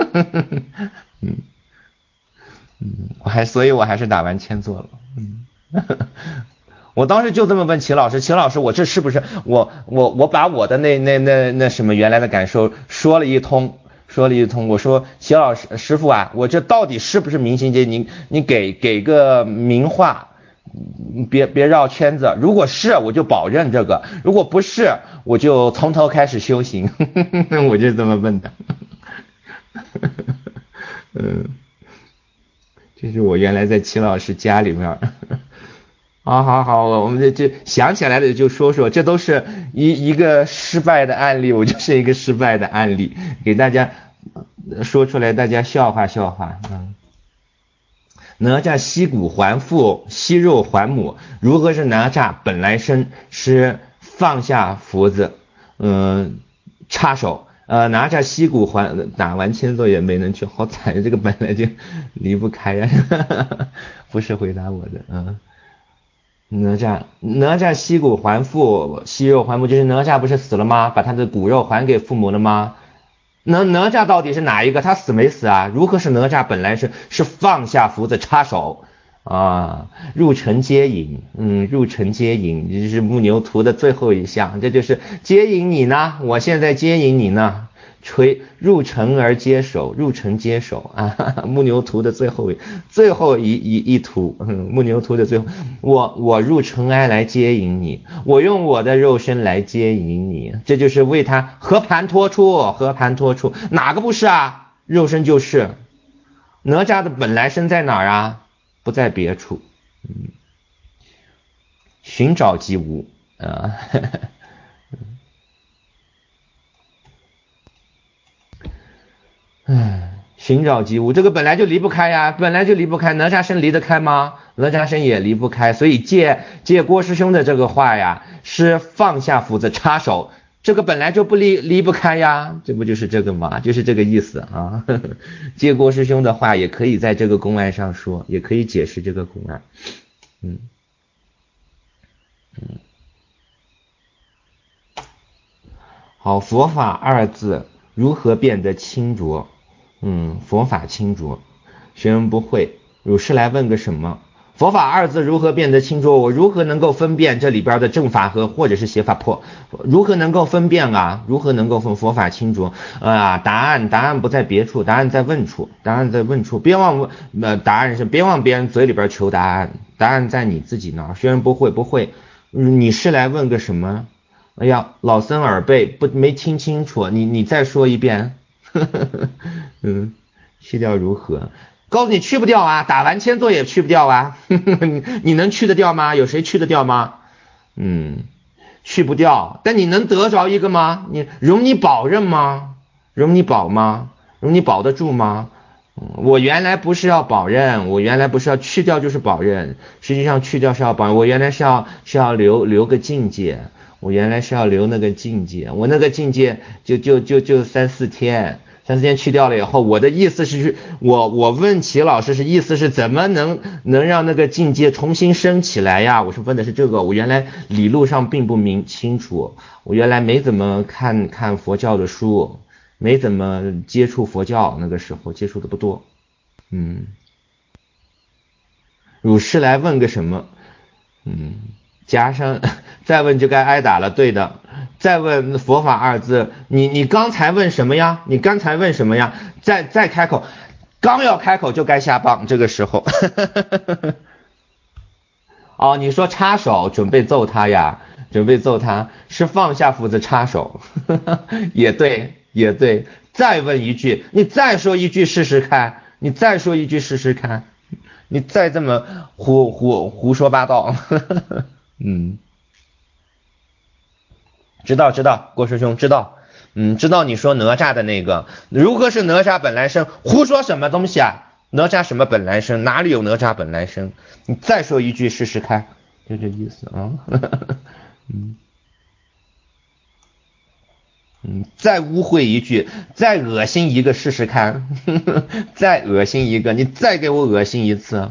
所以我还是打完千坐了，我当时就这么问齐老师，我这是不是我把我的那什么原来的感受说了一通，我说齐老师师傅啊，我这到底是不是明心见？你给个明话，别绕圈子。如果是，我就保证这个；如果不是，我就从头开始修行。我就这么问的。这是我原来在齐老师家里面。好，我们就想起来的就说，这都是一个失败的案例，我就是一个失败的案例，给大家说出来，大家笑话。哪吒息骨还父，息肉还母，如何是哪吒本来生？是放下福子，插手。哪吒息骨还，打完千座也没能去，好惨，这个本来就离不开呀。不是回答我的，哪吒息骨还父，息肉还母，就是哪吒不是死了吗？把他的骨肉还给父母了吗？哪吒到底是哪一个？他死没死啊？如何是哪吒本来是放下福子插手啊？入城接引，入城接引，这是木牛图的最后一项，这就是接引你呢，我现在接引你呢。入城而接手，啊！木牛图的最后一图，木牛图的最后，我入尘埃来接引你，我用我的肉身来接引你，这就是为他和盘托出，哪个不是啊？肉身就是。哪吒的本来身在哪儿啊？不在别处，寻找即无啊。寻找即无，这个本来就离不开呀，哪吒身离得开吗？哪吒身也离不开，所以借郭师兄的这个话呀，是放下斧子插手，这个本来就不离不开呀，这不就是这个吗？就是这个意思啊。借郭师兄的话也可以在这个公案上说，也可以解释这个公案。好，佛法二字如何变得清浊？佛法清浊，学人不会，汝是来问个什么？佛法二字如何变得清浊？我如何能够分辨这里边的正法和或者是邪法破？如何能够分辨啊？如何能够分佛法清浊？答案不在别处，答案在问处，别往答案是别往别人嘴里边求答案，答案在你自己那儿。学人不会，你是来问个什么？哎呀，老僧耳背，没听清楚，你再说一遍。去掉如何？告诉你去不掉啊，打完千座也去不掉啊。你能去得掉吗？有谁去得掉吗？去不掉，但你能得着一个吗？容你保任吗？容你保吗？容你保得住吗？我原来不是要保任，我原来不是要去掉就是保任，实际上去掉是要保任，我原来是要留个境界，我原来是要留那个境界，我那个境界就3-4天去掉了以后，我的意思是我问齐老师意思是怎么能让那个境界重新升起来呀？我说问的是这个，我原来理路上并不清楚，我原来没怎么看佛教的书，没怎么接触佛教，那个时候接触的不多。汝是来问个什么？加上再问就该挨打了，对的。再问佛法二字，你刚才问什么呀？再开口，刚要开口就该下棒，这个时候。哦，你说插手准备揍他呀？是放下斧子插手。也对。再问一句，你再说一句试试看，你再这么胡说八道。知道，郭师兄知道，知道你说哪吒的那个，如何是哪吒本来生？胡说什么东西啊？哪吒什么本来生？哪里有哪吒本来生？你再说一句试试看，就这意思啊。 再污秽一句，再恶心一个试试看，再恶心一个，你再给我恶心一次。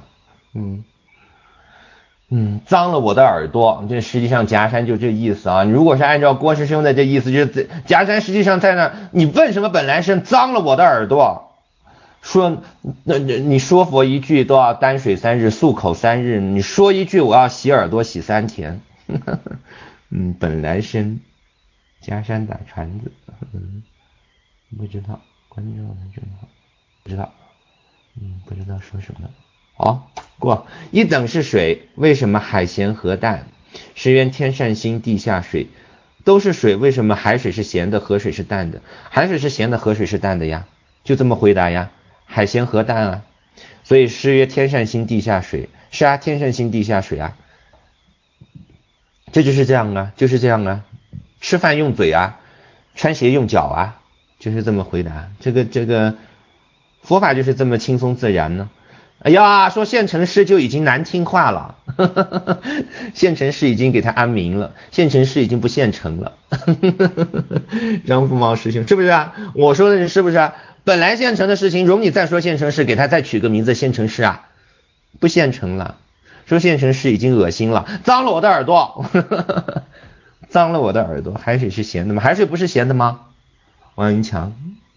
脏了我的耳朵，这实际上夹山就这意思啊。如果是按照郭师兄的这意思，就是夹山实际上在那，你问什么本来是脏了我的耳朵，说你说佛一句都要担水3日，漱口3日，你说一句我要洗耳朵洗3天。本来身夹山打船子，不知道观众们真好，不知道，不知道说什么。过一等是水，为什么海咸河淡？时缘天上星，地下水，都是水，为什么海水是咸的，河水是淡的？海水是咸的，河水是淡的呀，就这么回答呀，海咸河淡啊。所以诗曰天上星，地下水，是啊，天上星，地下水啊，这就是这样啊，就是这样啊。吃饭用嘴啊，穿鞋用脚啊，就是这么回答。这个佛法就是这么轻松自然呢。哎呀，说县城市就已经难听话了，县城市已经给他安名了，县城市已经不县城了。张富茂师兄是不是啊？我说的是不是啊？本来县城的事情容你再说县城市，给他再取个名字县城市啊，不县城了。说县城市已经恶心了，脏了我的耳朵。脏了我的耳朵。海水是咸的吗？海水不是咸的吗？王云强。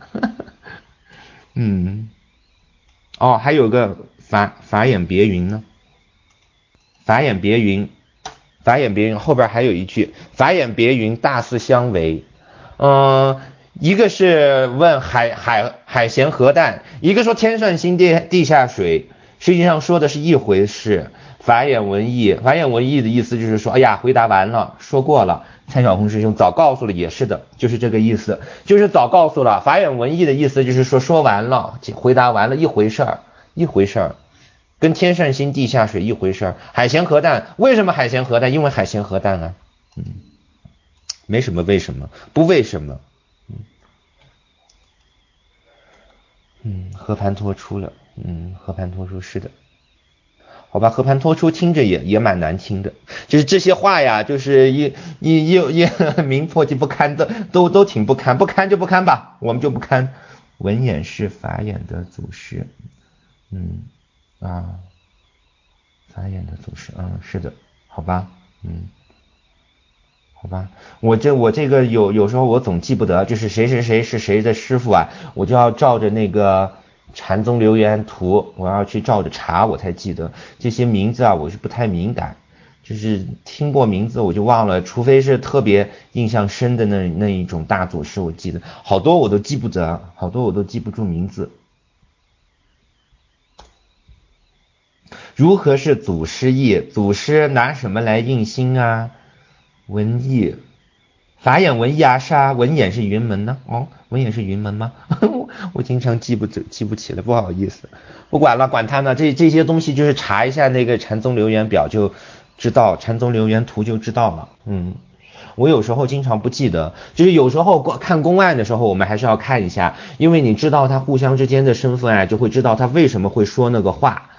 还有个法眼别云呢。法眼别云后边还有一句，法眼别云，大似相违。一个是问海咸河淡，一个说天上星，地下水，实际上说的是一回事。法眼文义的意思就是说，哎呀，回答完了，说过了。蔡小红师兄早告诉了，也是的，就是这个意思，就是早告诉了。法眼文义的意思就是说完了，回答完了，一回事儿，跟天上星地下水一回事儿。海咸河淡，为什么海咸河淡？因为海咸河淡啊。没什么为什么，不为什么。和盘托出了，和盘托出是的。好吧，和盘托出听着也蛮难听的，就是这些话呀，就是一名破即不堪的，都挺不堪，不堪就不堪吧，我们就不堪。文眼是法眼的祖师，法眼的祖师，是的，好吧，好吧，我这个有时候我总记不得，就是谁是谁的师傅啊，我就要照着那个禅宗留言图，我要去照着查，我才记得这些名字啊，我是不太敏感，就是听过名字我就忘了，除非是特别印象深的那一种大祖师，我记得好多我都记不得，好多我都记不住名字。如何是祖师意？祖师拿什么来印心啊？文艺，法眼文艺啊，是啊，文眼是云门呢。文眼是云门吗？我经常记不起来，不好意思。不管了，管他呢，这些东西就是查一下那个禅宗留言表就知道，禅宗留言图就知道了。我有时候经常不记得，就是有时候看公案的时候，我们还是要看一下，因为你知道他互相之间的身份啊，就会知道他为什么会说那个话。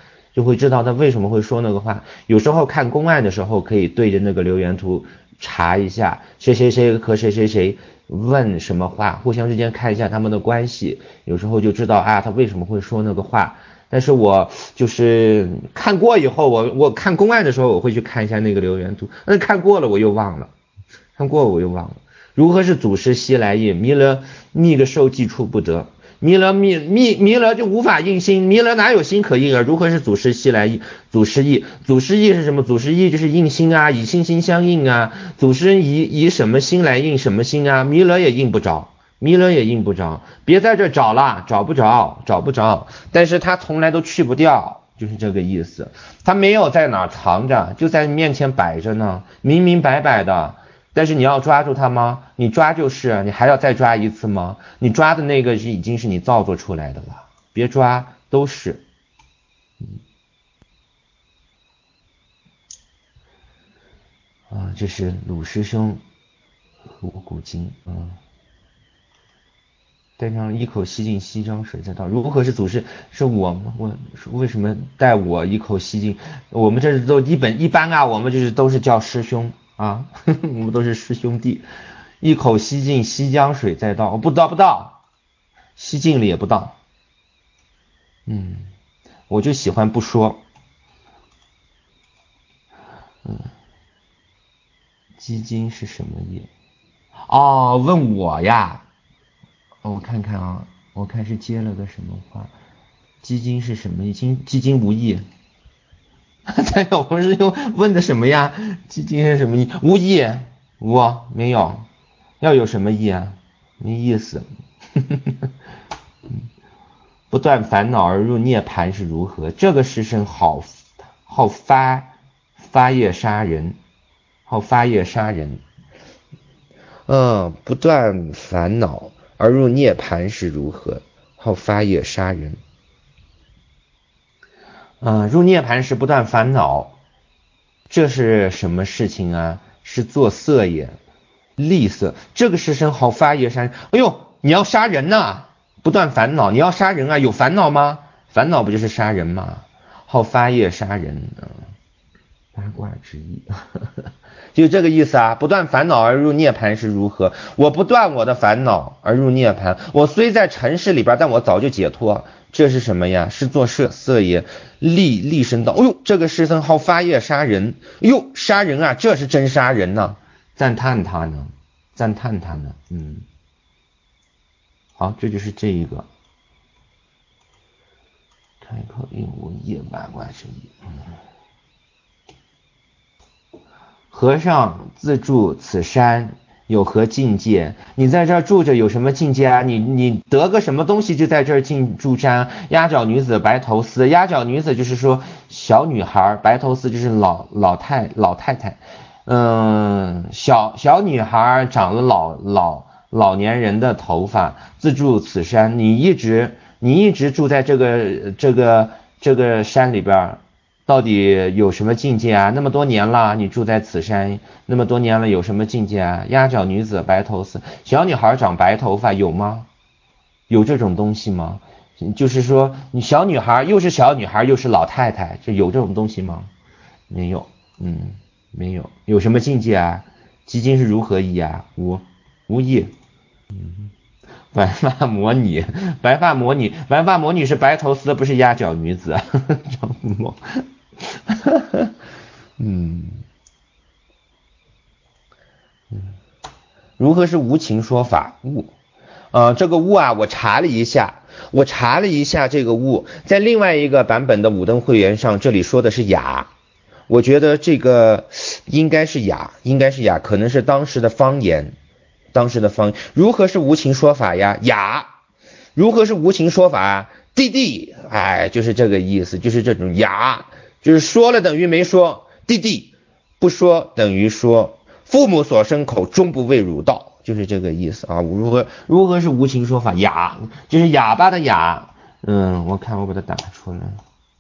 有时候看公案的时候，可以对着那个留言图查一下谁和谁问什么话，互相之间看一下他们的关系，有时候就知道他为什么会说那个话。但是我就是看过以后，我看公案的时候，我会去看一下那个留言图，但看过了我又忘了。如何是祖师西来意？弥勒觅个受记处不得。弥勒就无法印心，弥勒哪有心可印啊？如何是祖师西来意？祖师意是什么？祖师意就是印心啊，以心相印啊。祖师以什么心来印什么心啊？弥勒也印不着，别在这找了，找不着，但是他从来都去不掉，就是这个意思。他没有在哪藏着，就在你面前摆着呢，明明白白的。但是你要抓住它吗？你抓就是，你还要再抓一次吗？你抓的那个已经是你造作出来的了，别抓，都是。这是鲁师兄鲁古今，带上一口吸进西江水再倒。如何是祖师？是我吗？我为什么带我一口吸进？我们这都一般啊，我们就是都是叫师兄。我们都是师兄弟， 一口吸进西江水再倒，不倒，吸进了也不倒。我就喜欢不说。鸡精是什么液？哦，问我呀？我看看啊，我看是接了个什么话。鸡精是什么液？鸡精无益。咱小红师兄问的什么呀？鸡精是什么液？无益，没有。要有什么益啊？没意思。不断烦恼而入涅盘是如何？这个师生好发业杀人，不断烦恼而入涅盘是如何？好发业杀人。入涅盘是不断烦恼，这是什么事情啊？是作色也，吝啬。这个师生好发业杀人。哎呦，你要杀人呐！不断烦恼，你要杀人啊？有烦恼吗？烦恼不就是杀人吗？好发业杀人，八卦之意。就这个意思啊，不断烦恼而入涅盘是如何？我不断我的烦恼而入涅盘，我虽在尘世里边，但我早就解脱。这是什么呀？是作色也，立身道。哎呦，这个师僧好发业杀人。哎呦，杀人啊，这是真杀人呐！赞叹他呢。好，这就是这一个。开口应无业八卦之意。和尚自住此山，有何境界？你在这儿住着有什么境界啊？你得个什么东西就在这儿住山？鸭脚女子白头丝，鸭脚女子就是说小女孩，白头丝就是老太太。小女孩长了老年人的头发，自住此山，你一直住在这个山里边。到底有什么境界啊？那么多年了，你住在此山，那么多年了，有什么境界啊？鸭脚女子白头丝，小女孩长白头发有吗？有这种东西吗？就是说，你小女孩又是小女孩又是老太太，这有这种东西吗？没有，没有。有什么境界啊？基金是如何意啊？无意。白发魔女是白头丝，不是鸭脚女子。张梦。如何是无情说法？悟，这个悟啊，我查了一下这个悟，在另外一个版本的五灯会员上，这里说的是雅，我觉得这个应该是雅，可能是当时的方言。如何是无情说法呀？雅，如何是无情说法？弟弟，就是这个意思，就是这种雅，就是说了等于没说，弟弟不说等于说，父母所生口终不为汝道，就是这个意思啊。如何是无情说法？哑，就是哑巴的哑。我看我把它打出来。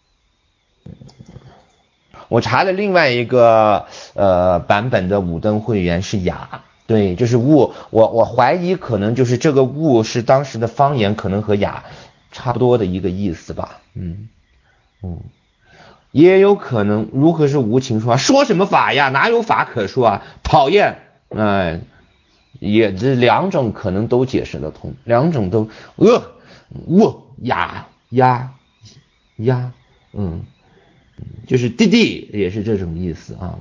我查了另外一个版本的五灯会员是哑，对，就是悟。我怀疑可能就是这个悟是当时的方言，可能和哑差不多的一个意思吧。也有可能如何是无情说法？说什么法呀？哪有法可说啊？讨厌，也这两种可能都解释得通，两种都呀，就是弟弟也是这种意思啊，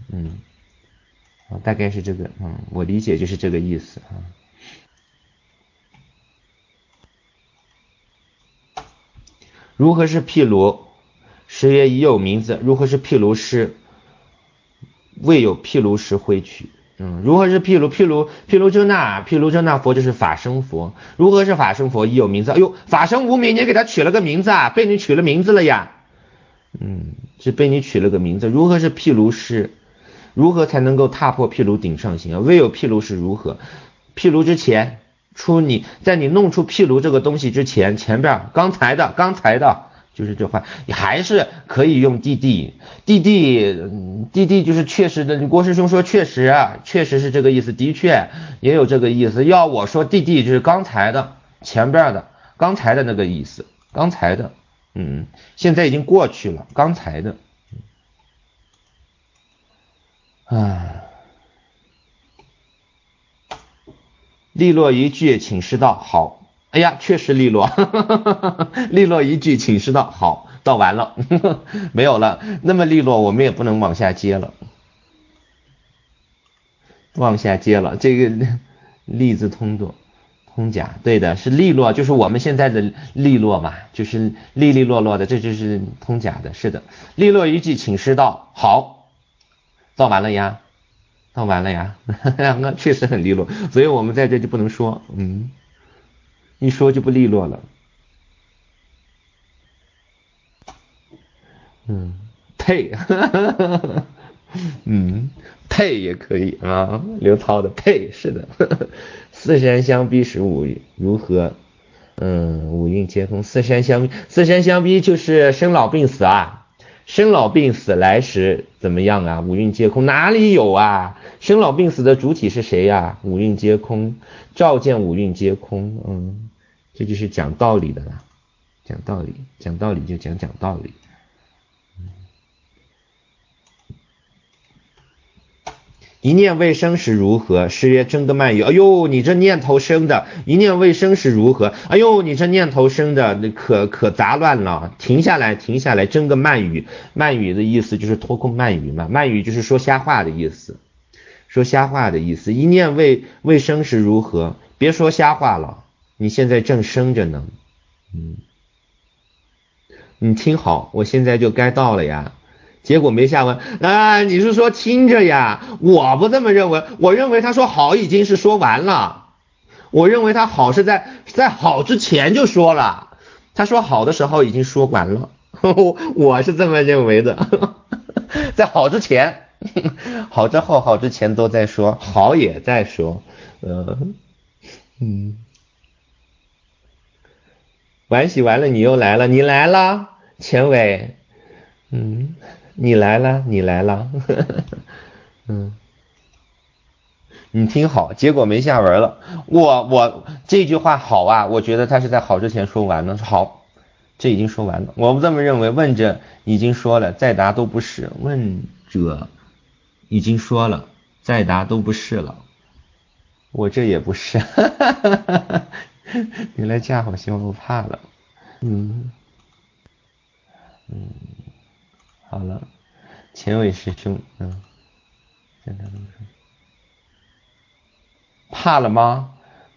大概是这个，我理解就是这个意思啊。如何是毗卢？时曰已有名字。如何是毗卢师？未有毗卢师挥取。如何是毗卢遮那佛就是法身佛。如何是法身佛？已有名字。哎呦，法身无名，你给他取了个名字啊，被你取了名字了呀。是被你取了个名字。如何是毗卢师？如何才能够踏破毗卢顶上行啊？未有毗卢是如何？毗卢之前，在你弄出毗卢这个东西之前，前边刚才的就是这话，你还是可以用弟弟就是确实的。郭师兄说确实是这个意思，的确也有这个意思。要我说弟弟就是刚才的前边的刚才的那个意思，刚才的现在已经过去了，刚才的利落一句，请示道好。哎呀，确实利落，利落一句，请示道好，道完了，没有了。那么利落，我们也不能往下接了，这个利字通作，通假，对的，是利落，就是我们现在的利落嘛，就是利利落落的，这就是通假的，是的。利落一句，请示道好，道完了呀，那确实很利落，所以我们在这就不能说，一说就不利落了。配，配也可以啊，刘涛的配是的。四山相逼时五如何？五蕴皆空。四山相逼就是生老病死啊，生老病死来时怎么样啊？五蕴皆空，哪里有啊？生老病死的主体是谁呀？五蕴皆空，照见五蕴皆空。这就是讲道理的啦，讲道理就讲道理。一念未生时如何？诗曰：争个慢语。哎呦，你这念头生的，一念未生时如何？哎呦，你这念头生的可杂乱了。停下来，争个慢语。慢语的意思就是脱空慢语嘛，慢语就是说瞎话的意思，一念未生时如何？别说瞎话了，你现在正生着呢。你听好，我现在就该到了呀。结果没下文你是说听着呀？我不这么认为，我认为他说好已经是说完了，我认为他好是在好之前就说了，他说好的时候已经说完了，我是这么认为的，在好之前，好之后好之前都在说，好也在说，玩洗完了你又来了，你来了，钱伟，你来了，你听好，结果没下文了。我这句话好啊，我觉得他是在好之前说完了，好，这已经说完了。我不这么认为，问者已经说了，再答都不是，问者已经说了，再答都不是了。我这也不是，原来架好行，我怕了。好了，前伟师兄，怕了吗？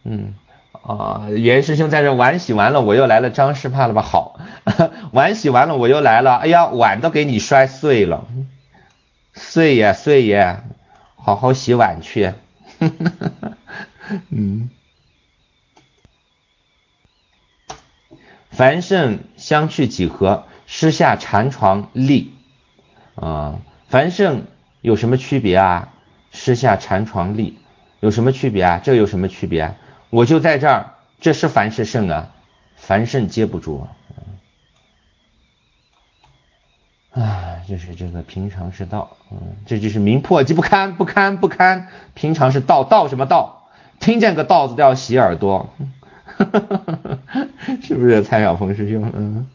袁师兄在这碗洗完了，我又来了。张师怕了吧？好，碗洗完了，我又来了。哎呀，碗都给你摔碎了，碎也，好好洗碗去。凡圣相去几何？师下禅床立。凡圣有什么区别啊？师下禅床立有什么区别啊？这有什么区别啊？我就在这儿，这是凡是圣啊，凡圣皆不着。就是这个平常是道，这就是明破即不堪，平常是道，道什么道？听见个道字都要洗耳朵，是不是蔡晓峰师兄？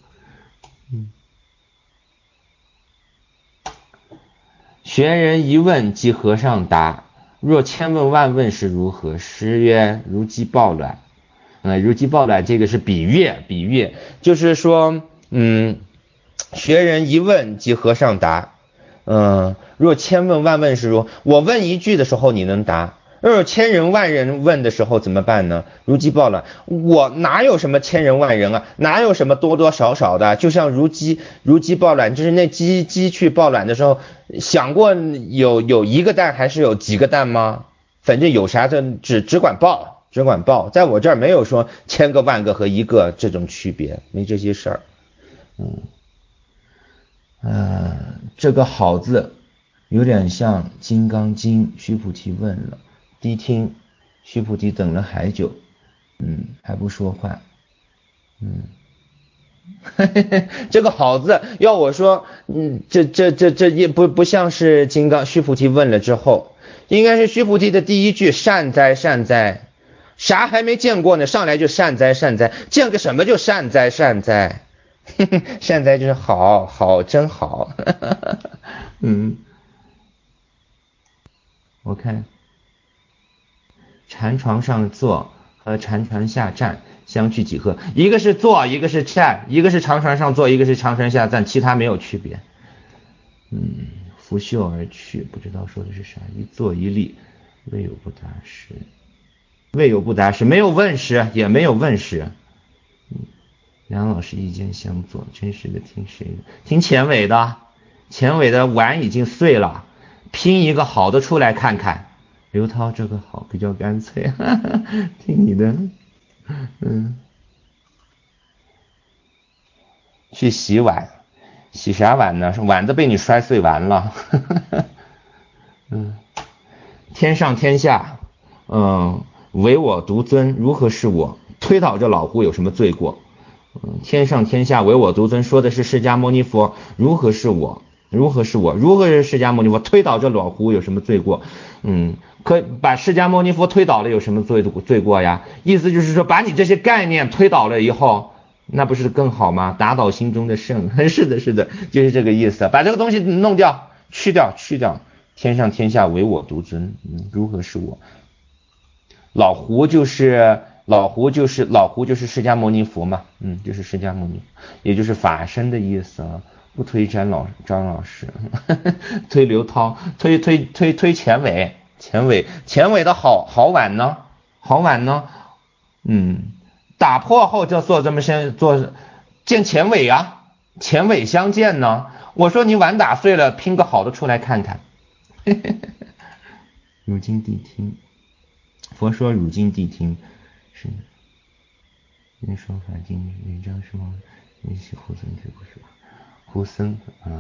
学人一问即和尚答，若千问万问是如何？诗曰：如鸡抱卵。如鸡抱卵这个是比喻，就是说，学人一问即和尚答。若千问万问是如何？我问一句的时候你能答，若千人万人问的时候怎么办呢？如鸡抱卵，我哪有什么千人万人啊？哪有什么多多少少的？就像如鸡抱卵，就是那鸡去抱卵的时候，想过有一个蛋还是有几个蛋吗？反正有啥的只管抱，在我这儿没有说千个万个和一个这种区别，没这些事儿。这个好字有点像《金刚经》，须菩提问了，谛听，须菩提等了还久，还不说话，这个好字要我说，这也不像是金刚须菩提问了之后，应该是须菩提的第一句善哉善哉，啥还没见过呢，上来就善哉善哉，见个什么就善哉善哉，善哉就是好真好。我看禅床上坐和禅床下站相去几何？一个是坐，一个是站，一个是长床上坐，一个是长床下站，其他没有区别。拂袖而去，不知道说的是啥。一坐一立，未有不达时，未有不达时，没有问时，也没有问时。梁老师意见相左，真是的，听谁的？听钱伟的，钱伟的碗已经碎了，拼一个好的出来看看。刘涛这个好，比较干脆，哈哈，听你的。去洗碗，洗啥碗呢？碗都被你摔碎完了。天上天下，唯我独尊，如何是我？推倒这老胡有什么罪过？天上天下唯我独尊，说的是释迦牟尼佛，如何是我？如何是我？如何是释迦牟尼佛？推倒这老胡有什么罪过？可把释迦牟尼佛推倒了有什么罪过呀？意思就是说，把你这些概念推倒了以后，那不是更好吗？打倒心中的圣，是的，是的，就是这个意思。把这个东西弄掉，去掉。天上天下唯我独尊，如何是我？老胡就是释迦牟尼佛嘛，就是释迦牟尼，也就是法身的意思啊。不推张老师，推刘涛，推钱伟的好碗呢，打破后就做这么先做见钱伟啊，钱伟相见呢。我说你碗打碎了，拼个好的出来看看。如今谛听，佛说如今谛听，是因说法经文章是吗？那些胡僧这不是吧？胡僧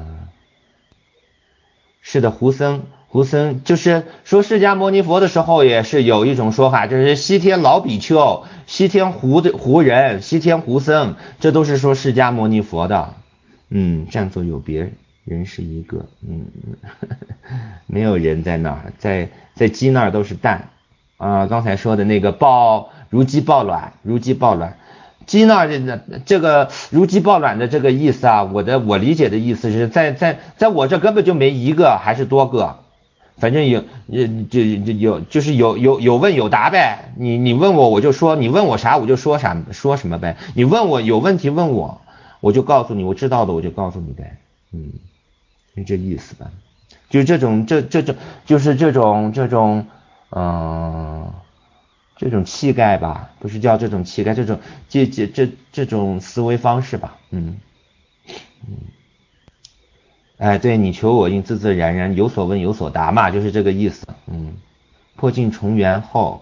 是的，胡僧就是说释迦牟尼佛的时候也是有一种说法，就是西天老比丘、西天胡人、西天胡僧，这都是说释迦牟尼佛的。站座有别，人是一个，没有人在那儿，在鸡那儿都是蛋刚才说的那个如鸡抱卵，鸡那这个如鸡抱卵的这个意思啊，我理解的意思是在我这根本就没一个，还是多个，反正就是有问有答呗。你问我就说，你问我啥我就说什么呗。你问我有问题问我就告诉你，我知道的我就告诉你呗。就这意思吧。就是这种就是这种气概吧，不是叫这种气概，这种思维方式吧。对，你求我应，自自然然，有所问有所答嘛，就是这个意思。破镜重圆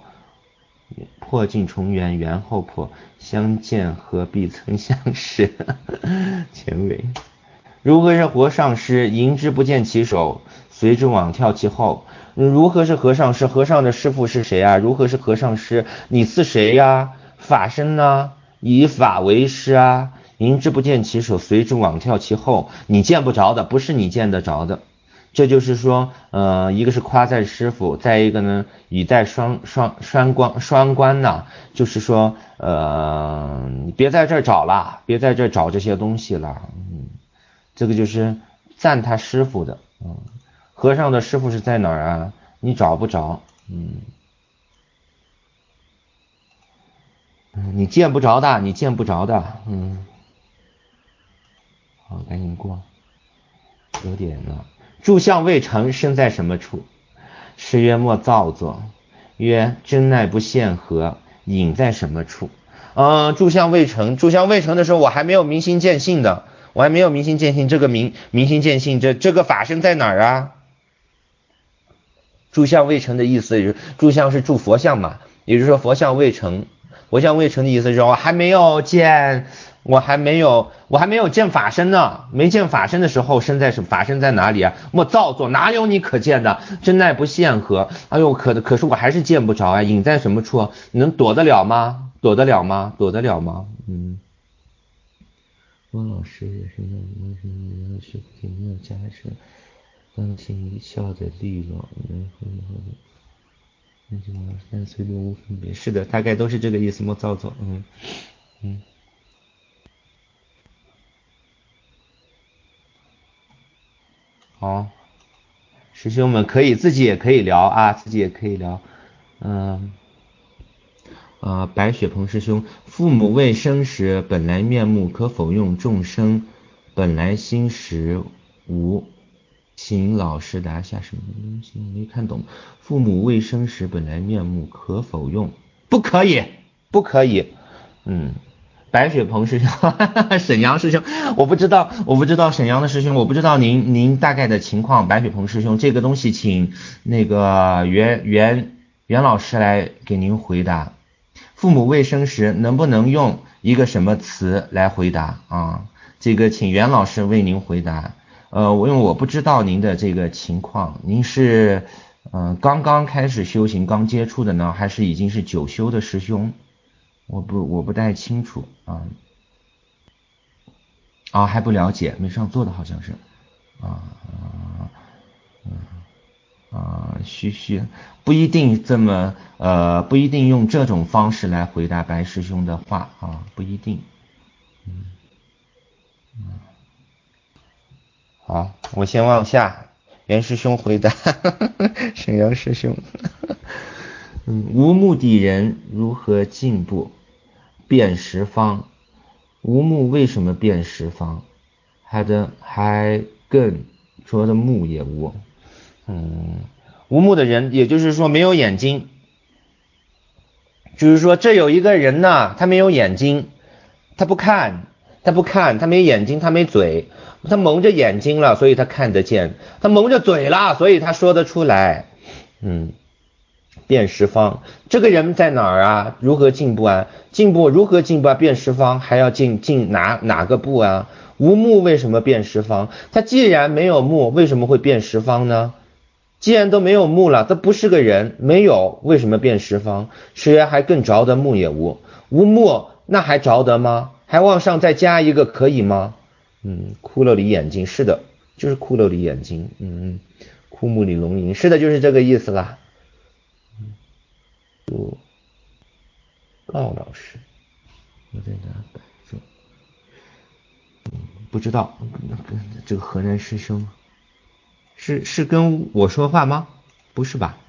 圆后破，相见何必曾相识。前伟，如何是和尚师？迎之不见其手，随之往跳其后。如何是和尚师？和尚的师父是谁啊？如何是和尚师？你是谁呀？法身呢？以法为师啊。迎之不见其手，随之往跳其后。你见不着的，不是你见得着的。这就是说，一个是夸赞师傅，再一个呢，语带双关呢，就是说，你别在这儿找了，别在这儿找这些东西了。这个就是赞他师傅的。和尚的师傅是在哪儿啊？你找不着。你见不着的，好，赶紧过。有点了。诸相未成，身在什么处？诗曰莫造作。曰真奈不现何？隐在什么处？诸相未成的时候，我还没有明心见性的，这个明心见性，这个法身在哪儿啊？诸相未成的意思就是诸相是诸佛像嘛，也就是说佛像未成的意思是我还没有见法身呢，没见法身的时候，法身在哪里啊？莫造作，哪有你可见的？真奈不现何？哎呦，可是我还是见不着啊，隐在什么处？你能躲得了吗？汪老师也是那是没有加深，当心一笑的利落，但随便无分别。是的，大概都是这个意思，莫造作。好，师兄们自己也可以聊啊， 白雪鹏师兄，父母未生时本来面目，可否用众生本来心时无？请老师答下什么东西？没看懂。父母未生时本来面目，可否用？不可以，不可以。白雪鹏师兄，沈阳师兄，我不知道沈阳的师兄，我不知道您大概的情况。白雪鹏师兄，这个东西请那个袁老师来给您回答。父母未生时能不能用一个什么词来回答啊？这个请袁老师为您回答。因为我不知道您的这个情况，您是刚刚开始修行刚接触的呢，还是已经是久修的师兄？我不太清楚还不了解，没上座的好像是虚不一定这么不一定用这种方式来回答白师兄的话不一定。好，我先往下，袁师兄回答沈阳师兄无目的人如何进步？辨十方，无目为什么辨十方？还更说的目也无。无目的人，也就是说没有眼睛，就是说这有一个人呢，他没有眼睛，他不看，他没眼睛，他没嘴，他蒙着眼睛了，所以他看得见；他蒙着嘴了，所以他说得出来。辨十方，这个人在哪儿啊？如何进步啊？如何进步啊？辨十方还要进哪个步啊？无目为什么辨十方？他既然没有目，为什么会辨十方呢？既然都没有目了，他不是个人，没有为什么辨十方？是曰还更着得目也无。无目那还着得吗？还往上再加一个可以吗？骷髅里眼睛，是的，就是骷髅里眼睛。枯木里龙吟，是的，就是这个意思啦。高老师，我在哪摆着？不知道，这个河南师兄是跟我说话吗？不是吧？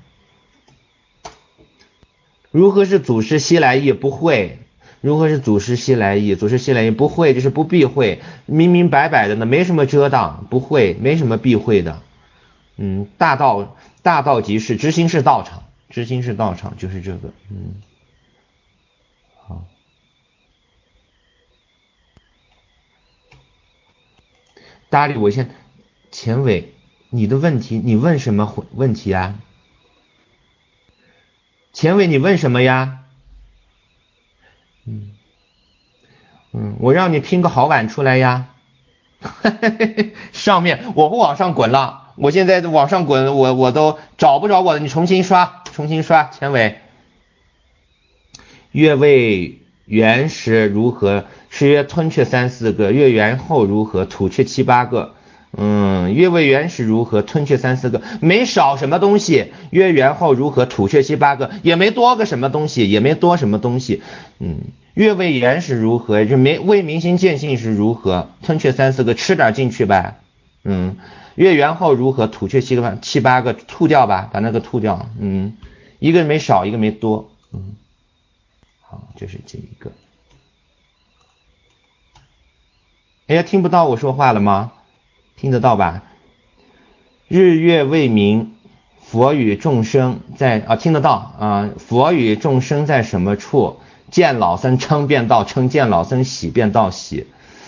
如何是祖师西来意？不会。如何是祖师西来意？祖师西来意不会，就是不避讳，明明白白的呢，没什么遮挡，不会，没什么避讳的。大道即是知心是道场，就是这个。好。大力，我先钱伟，你的问题，你问什么问题啊？钱伟，你问什么呀？我让你拼个好碗出来呀。上面我不往上滚了，我现在往上滚，我都找不着我的，你重新刷，钱伟。月未圆时如何？是曰吞却3、4个，月圆后如何？吐却7、8个。月未圆时如何？吞却3、4个，没少什么东西。月圆后如何？吐却7、8个，也没多个什么东西，也没多什么东西。月未圆时如何？就未明心见性时如何？吞却3、4个，吃点进去呗。月圆后如何？吐却7、8个，吐掉吧，把那个吐掉。一个没少，一个没多。好，这是这一个。哎呀，听不到我说话了吗？听得到吧？日月未明，佛与众生在听得到佛与众生在什么处？见老僧称便道称，见老僧喜便道喜。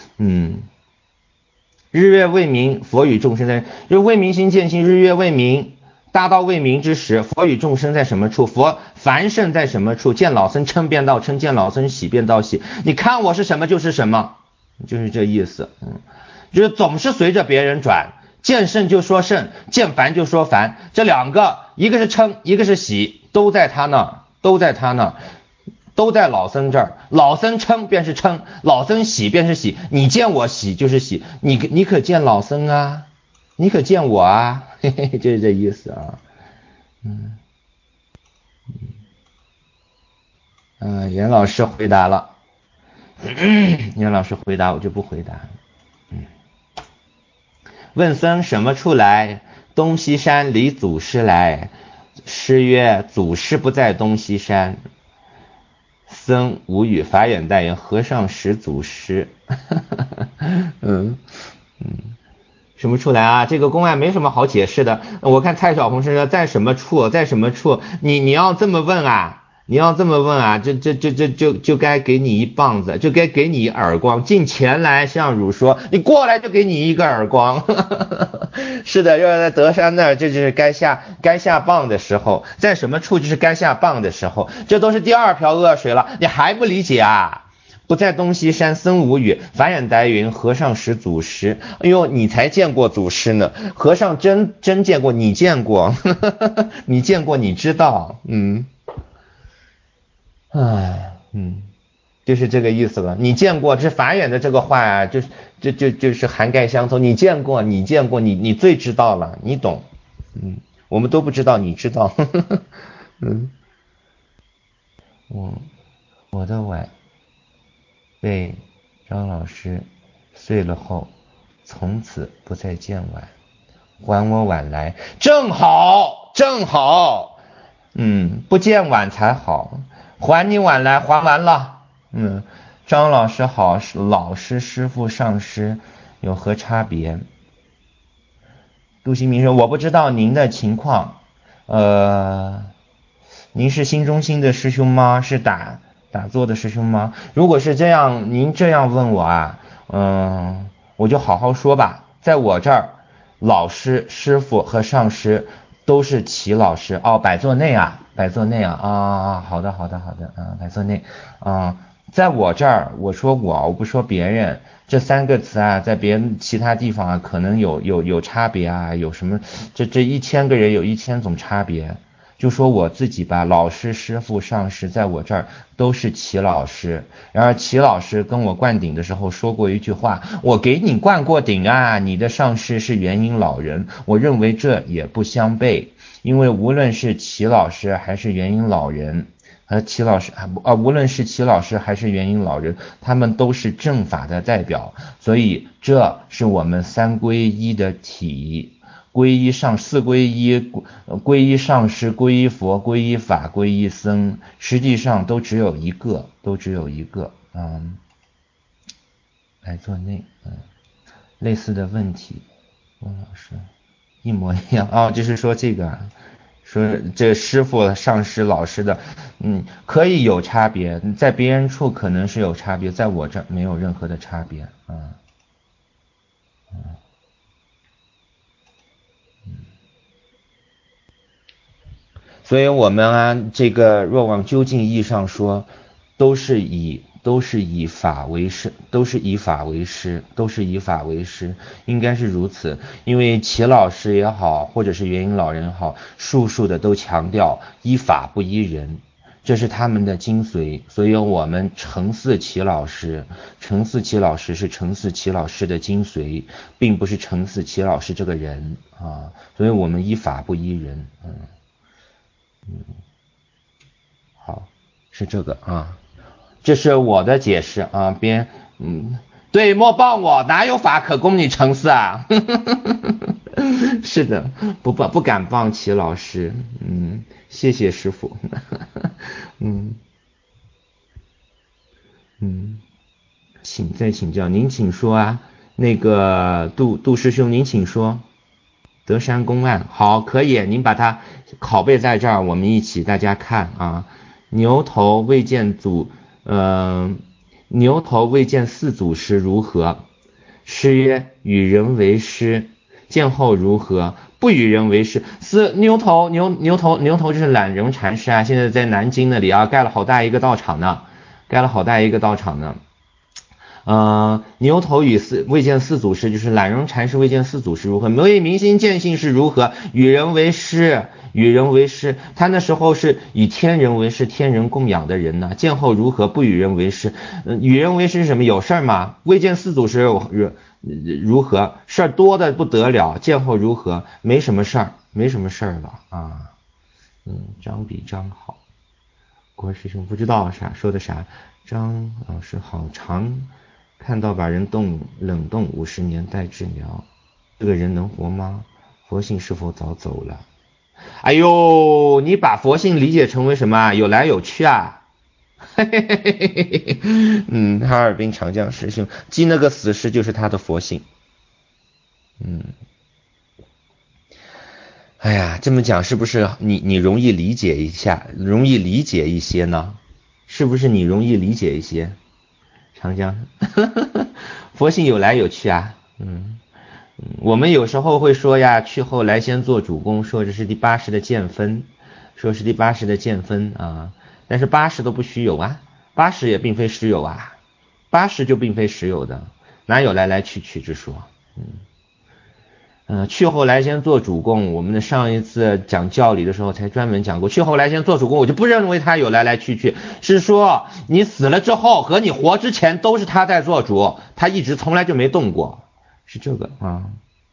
日月未明，佛与众生在未明心见性，日月未明，大道未明之时，佛与众生在什么处？佛凡圣在什么处？见老僧称便道称，见老僧喜便道喜。你看我是什么就是什么，就是这意思。就是总是随着别人转，见圣就说圣，见凡就说凡，这两个一个是称，一个是喜，都在他那儿，都在老僧这儿。老僧称便是称，老僧喜便是喜，你见我喜就是喜，你可见老僧啊，你可见我啊，嘿嘿，就是这意思啊。袁老师回答了，袁老师回答我就不回答。问僧什么处来？东西山离祖师来。师曰：祖师不在东西山。 僧无语，法眼代言，和尚识祖师。什么处来啊？这个公案没什么好解释的。我看蔡小红说在什么处，在什么处？你要这么问啊？你要这么问啊，就该给你一棒子，就该给你一耳光。进前来向汝说，你过来就给你一个耳光。是的，要在德山那儿，这就是该下棒的时候，在什么处就是该下棒的时候。这都是第二瓢恶水了，你还不理解啊？不在东西山僧无语，法眼呆云，和尚识祖师。哎呦，你才见过祖师呢，和尚真见过，你见过，你见过，你知道，就是这个意思了。你见过，这法眼的这个话啊，就是涵盖相同。你见过，你最知道了，你懂。我们都不知道，你知道。我的碗被张老师碎了后，从此不再见碗，还我碗来，正好，不见碗才好，还你碗来，还完了。张老师好，老师、师傅、上师有何差别？杜新明说，我不知道您的情况，您是新中心的师兄吗？是打坐的师兄吗？如果是这样，您这样问我啊，我就好好说吧。在我这儿，老师、师傅和上师都是齐老师。百座内啊，好的，百座内在我这儿，我说我不说别人，这三个词啊，在别人其他地方啊，可能有差别啊，有什么这1000个人有1000种差别。就说我自己吧，老师、师傅、上师在我这儿都是齐老师。然而齐老师跟我灌顶的时候说过一句话，我给你灌过顶啊，你的上师是元婴老人。我认为这也不相悖，因为无论是齐老师还是元婴老人，无论是齐老师还是元婴老人，他们都是正法的代表，所以这是我们三皈依的体。皈依上四皈依，皈依上师，皈依佛，皈依法，皈依僧，实际上都只有一个。来做类似的问题，温老师一模一样就是说这个说这师傅、上师、老师的，可以有差别，在别人处可能是有差别，在我这没有任何的差别所以我们这个若往究竟意义上说，都是以法为师，应该是如此。因为齐老师也好，或者是元婴老人也好，数的都强调依法不依人，这是他们的精髓。所以我们承祀齐老师是承祀齐老师的精髓，并不是承祀齐老师这个人所以我们依法不依人。好，是这个这是我的解释对，莫谤我，哪有法可供你承祀啊？是的，不敢谤齐老师，谢谢师父。再请教，您请说啊，那个杜师兄，您请说。德山公案，好，可以，您把它拷贝在这儿，我们一起大家看牛头未见四祖师如何？师曰：与人为师，见后如何？不与人为师。牛头就是懒人禅师现在在南京那里盖了好大一个道场呢。牛头未见四祖师，就是懒人禅师未见四祖师如何？为明心见性是如何？与人为师，他那时候是以天人为师，天人供养的人呢。见后如何？不与人为师。与人为师是什么？有事吗？未见四祖师如何？事儿多的不得了。见后如何？没什么事儿了张比张好，郭师兄不知道说的啥。张老师好长。看到把人冷冻50年待治疗，这个人能活吗？佛性是否早走了？哎呦，你把佛性理解成为什么？有来有去哈尔滨长江师兄记那个死尸就是他的佛性。哎呀，这么讲是不是你容易理解一下，容易理解一些呢？是不是你容易理解一些？长江佛性有来有去啊。我们有时候会说呀，去后来先做主公，说这是第80的见分，说是第80的见分啊。但是80都不虚有啊，80也并非实有啊，80就并非实有的，哪有来来去去之说？去后来先做主公，我们的上一次讲教理的时候才专门讲过，去后来先做主公，我就不认为他有来来去去，是说你死了之后和你活之前都是他在做主，他一直从来就没动过，是这个啊。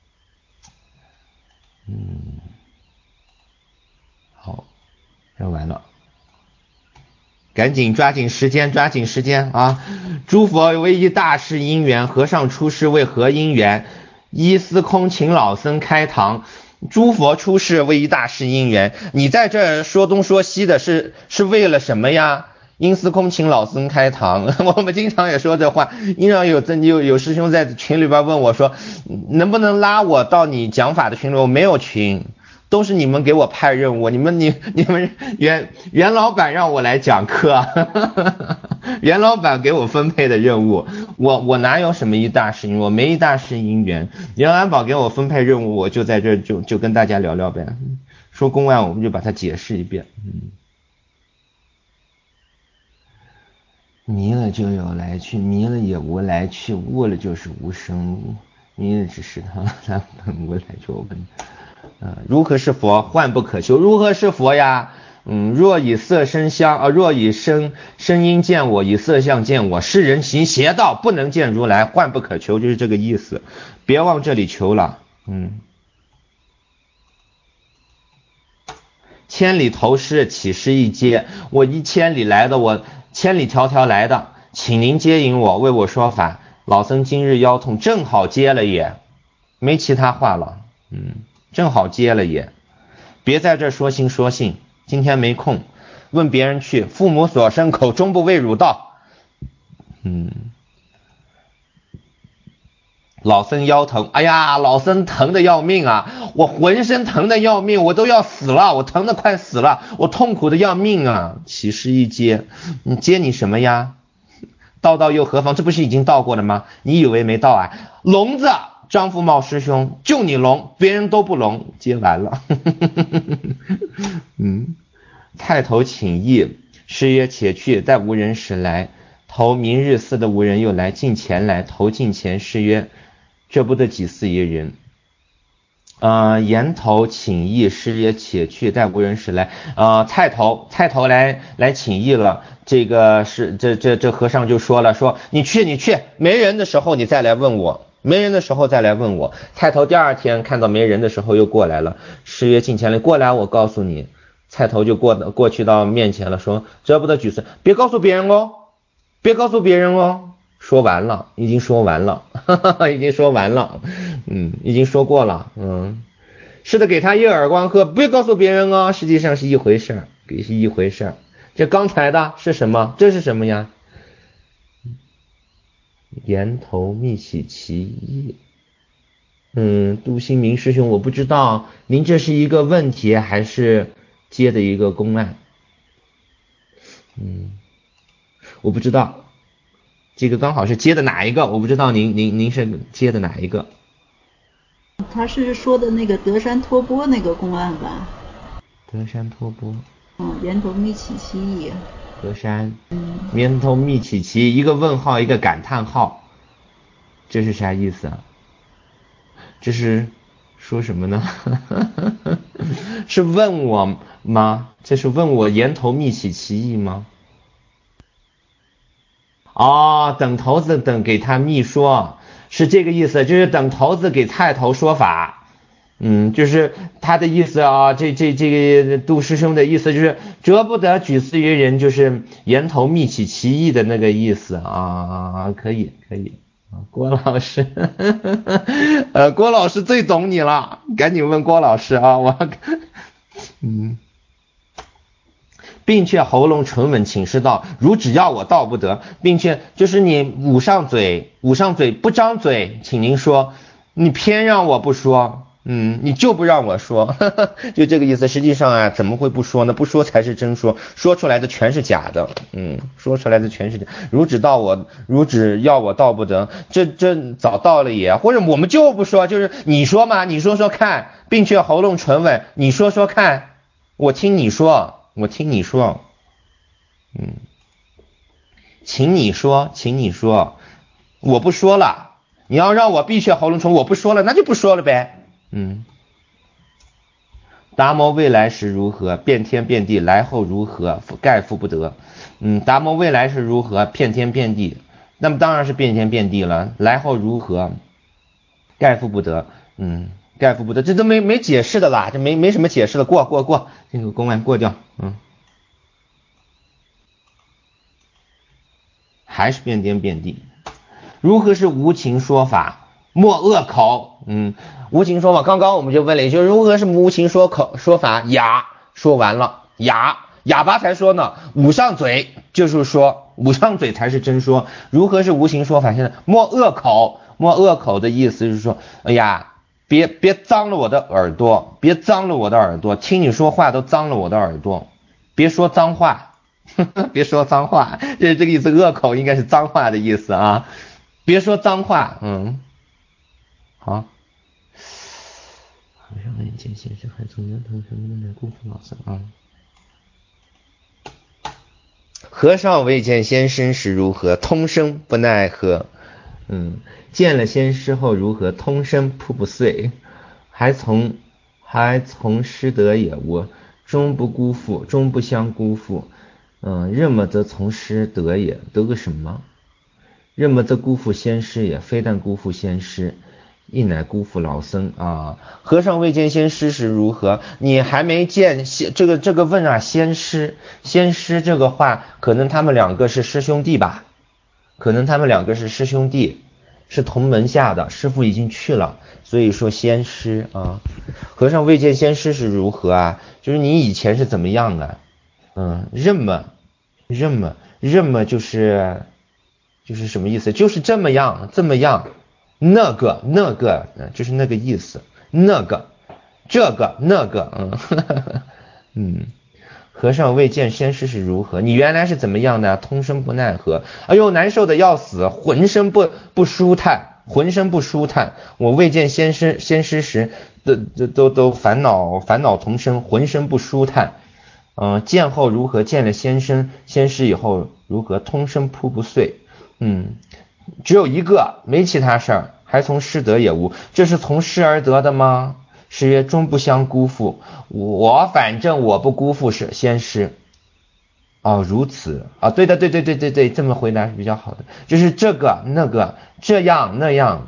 好，这完了，赶紧抓紧时间啊！诸佛为一大事因缘，和尚出世为何因缘？依司空请老僧开堂，诸佛出世为一大事因缘。你在这说东说西的是为了什么呀？因司空请老僧开堂，我们经常也说这话。经常有师兄在群里边问我说，能不能拉我到你讲法的群里？我没有群，都是你们给我派任务，你们袁老板让我来讲课，袁老板给我分配的任务，我哪有什么一大事因，我没一大事因缘，袁安保给我分配任务，我就在这就跟大家聊聊呗，说公案我们就把它解释一遍。迷了就有来去，迷了也无来去，悟了就是无生物，迷了只是他本无来就问。如何是佛？幻不可求。如何是佛呀？若以色身相若以声音见我，以色相见我，是人行邪道，不能见如来，幻不可求，就是这个意思。别往这里求了。千里投师，岂是一阶？我一千里来的，我千里迢迢来的，请您接引我，为我说法。老僧今日腰痛，正好接了也，没其他话了。正好接了也，别在这说心说性，今天没空，问别人去。父母所生，口中不为汝道。老僧腰疼，哎呀，老僧疼的要命啊，我浑身疼的要命，我都要死了，我疼的快死了，我痛苦的要命啊。岂是一接？你接你什么呀？道又何妨？这不是已经道过了吗？你以为没道啊？聋子张福茂师兄，就你聋，别人都不聋，接完了。太头请意，师曰且去，待无人时来。头明日寺的无人又来，近前来，头近前，师曰这不得几次一人。言头请意，师曰且去，待无人时来。菜头来请意了，这个是这和尚就说了，说你去，没人的时候你再来问我。菜头第二天看到没人的时候又过来了，师曰近前来，过来我告诉你。菜头就过去到面前了，说这不得举事，别告诉别人哦。说完了，已经说完了，已经说过了。是的，给他一耳光喝，别告诉别人哦，实际上是一回事。这刚才的是什么？这是什么呀？言头密启其意。杜新明师兄，我不知道您这是一个问题还是接的一个公案。我不知道这个刚好是接的哪一个，我不知道您是接的哪一个。 他是说的那个德山托钵那个公案吧？ 德山托钵。 源头密启其意。 德山。源头密启其，一个问号一个感叹号，这是啥意思啊？这是说什么呢？是问我吗？这是问我源头密启其意吗？等头子等给他密说，是这个意思，就是等头子给菜头说法。就是他的意思啊，这个杜师兄的意思就是折不得举思于人，就是源头密启其意的那个意思啊。可以。郭老师，郭老师最懂你了，赶紧问郭老师啊。 并却喉咙唇吻，请示道：如只要我道不得，并且就是你捂上嘴不张嘴，请您说，你偏让我不说。你就不让我说，就这个意思。实际上啊，怎么会不说呢？不说才是真说，说出来的全是假的。说出来的全是假。如只要我道不得，这早到了也。或者我们就不说，就是你说嘛，你说说看，并却喉咙唇吻，你说说看，我听你说。请你说，我不说了。你要让我闭却喉咙唇，我不说了，那就不说了呗。达摩未来时如何？遍天遍地，来后如何？概复不得。达摩未来是如何？遍天遍地，那么当然是遍天遍地了。来后如何？概复不得。概复不得，这都没解释的啦，这没什么解释的，过，这个公案过掉。还是遍天遍地。如何是无情说法？莫恶口。无情说法，刚刚我们就问了一句，如何是无情说法？哑，说完了，哑巴才说呢，捂上嘴就是说，捂上嘴才是真说。如何是无情说法？现在莫恶口的意思是说，哎呀，别脏了我的耳朵，听你说话都脏了我的耳朵，别说脏话，别说脏话，这个意思。恶口应该是脏话的意思啊，别说脏话。好。和尚未见先师，还从源头什么来辜负老僧啊？和尚未见先师时如何？通身不奈何。见了先师后如何？通身瀑布碎。还从师德也无，终不相辜负。任么则从师德也，得个什么？任么则辜负先师也，非但辜负先师，亦乃辜负老僧啊！和尚未见先师时如何？你还没见这个问啊，先师这个话，可能他们两个是师兄弟吧？是同门下的，师父已经去了，所以说先师啊。和尚未见先师是如何啊？就是你以前是怎么样啊？任么就是什么意思？就是这么样，那个就是那个意思，这个那个。和尚未见先师是如何？你原来是怎么样的？通身不奈何，哎呦，难受的要死，浑身不舒坦。我未见先师时，都烦恼丛生，浑身不舒坦。见后如何？见了先师以后如何？通身瀑布碎。只有一个，没其他事儿，还从师得也无。这是从师而得的吗？师曰：终不相辜负。反正我不辜负是先师。如此啊，对的，对，这么回答是比较好的。就是这个那个，这样那样。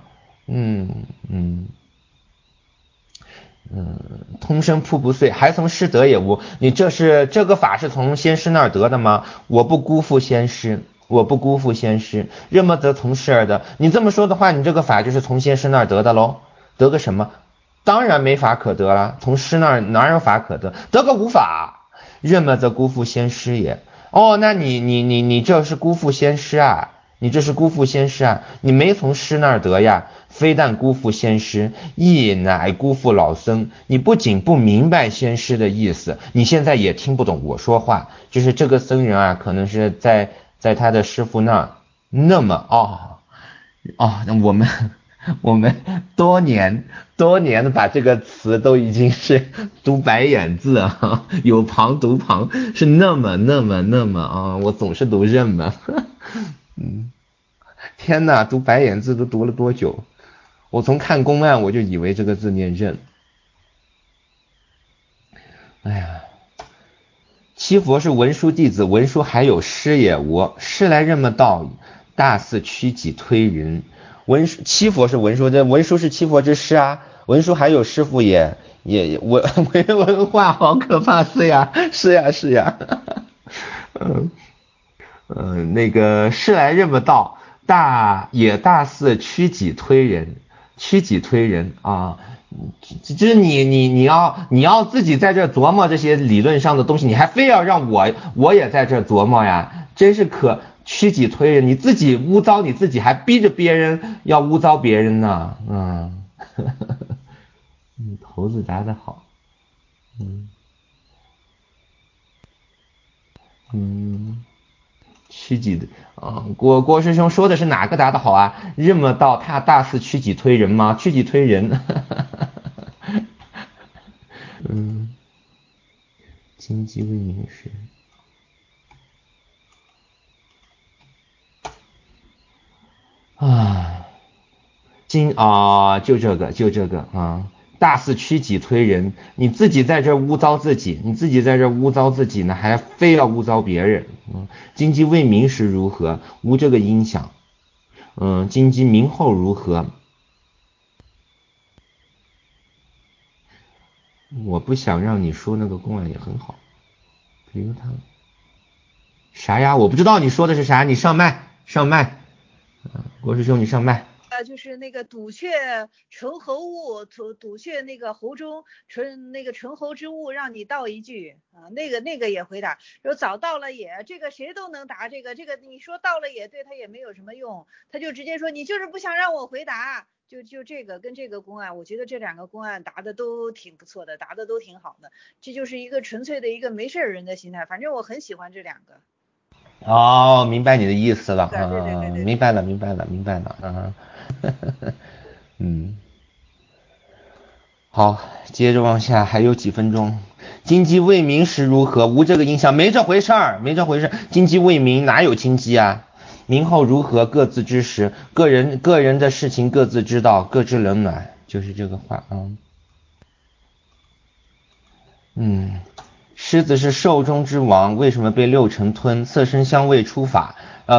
通身瀑布碎，还从师得也无。你这个法是从先师那儿得的吗？我不辜负先师。任么则从师而得。你这么说的话，你这个法就是从先师那儿得的喽。得个什么？当然没法可得了，从师那儿哪有法可得？得个无法。任么则辜负先师也。那你这是辜负先师啊？你没从师那儿得呀，非但辜负先师，亦乃辜负老僧。你不仅不明白先师的意思，你现在也听不懂我说话。就是这个僧人啊，可能是在他的师父那儿，那么我们多年的把这个词都已经是读白眼字啊，有旁读旁，是那么啊，我总是读任么。天哪，读白眼字都读了多久？我从看公案我就以为这个字念任。哎呀，七佛是文殊弟子，文殊还有师也无，师来任么道，大肆屈己推人。七佛是文殊，这文殊是七佛之师啊，文殊还有师父也文化好可怕，是呀。那个师来任么道，大肆屈己推人啊。 就是你要自己在这琢磨这些理论上的东西，你还非要让我也在这琢磨呀，真是可屈己推人，你自己污糟你自己，还逼着别人要污糟别人呢。头子答得好。屈己的郭师兄说的是哪个答得好啊？这么道他大肆屈己推人吗？屈己推人。经济未明时。就这个啊，大肆屈己推人，你自己在这污糟自己，呢，还非要污糟别人。经济未明时如何？无这个影响。经济明后如何？我不想让你说那个公案也很好，比如他啥呀？我不知道你说的是啥，你上麦。郭师兄你上麦。 就是那个堵却纯喉物，堵却那个喉中纯喉之物，让你道一句啊，那个也回答，说早到了也，这个谁都能答，这个你说到了也对他也没有什么用，他就直接说你就是不想让我回答，就这个跟这个公案，我觉得这两个公案答的都挺不错的，答的都挺好的，这就是一个纯粹的一个没事人的心态，反正我很喜欢这两个。 明白你的意思了。 对， 明白了。好，接着往下，还有几分钟。经济未明时如何？无这个影响，没这回事儿。经济未明哪有经济啊？明后如何？各自知时。个人的事情各自知道，各知冷暖，就是这个话啊。狮子是兽中之王，为什么被六尘吞？色声香味触法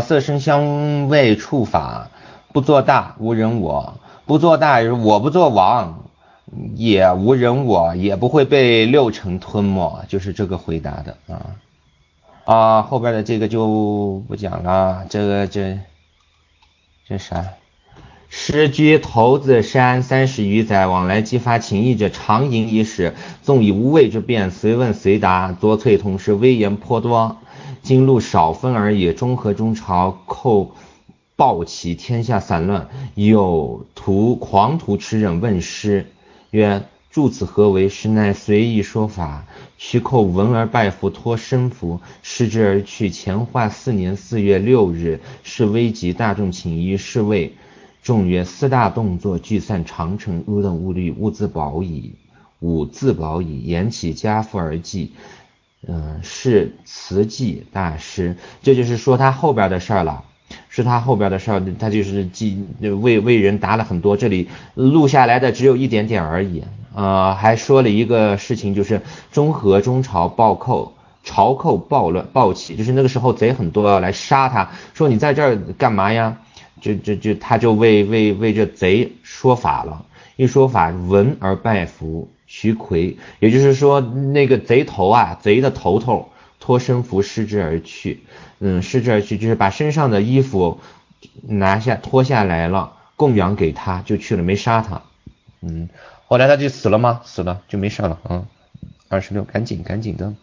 不做大，无人我。不做大，我不做王，也无人我，也不会被六尘吞没，就是这个回答的后边的这个就不讲了。这啥？时居头子山30余载，往来激发情谊者，常吟一史，纵以无谓之辩，随问随答，多萃同时，微言颇多。经录少分而已。中和中朝寇暴起，天下散乱，有狂徒持忍问师曰：著此何为？师乃随意说法。徐寇闻而拜服，托身服，失之而去。前化4年4月6日，是危急，大众请医，是谓众曰：4大动作，聚散长城，汝等勿虑，勿自保矣。言起家父而祭。是慈济大师。这就是说他后边的事儿了。他就是为人答了很多，这里录下来的只有一点点而已。还说了一个事情，就是中和中朝朝寇暴起，就是那个时候贼很多要来杀他，说你在这儿干嘛呀？他就为这贼说法了。一说法，闻而拜服，徐魁，也就是说那个贼的头脱身服，失之而去。就是把身上的衣服脱下来了，供养给他，就去了，没杀他。后来他就死了吗？死了就没事了。26，赶紧的。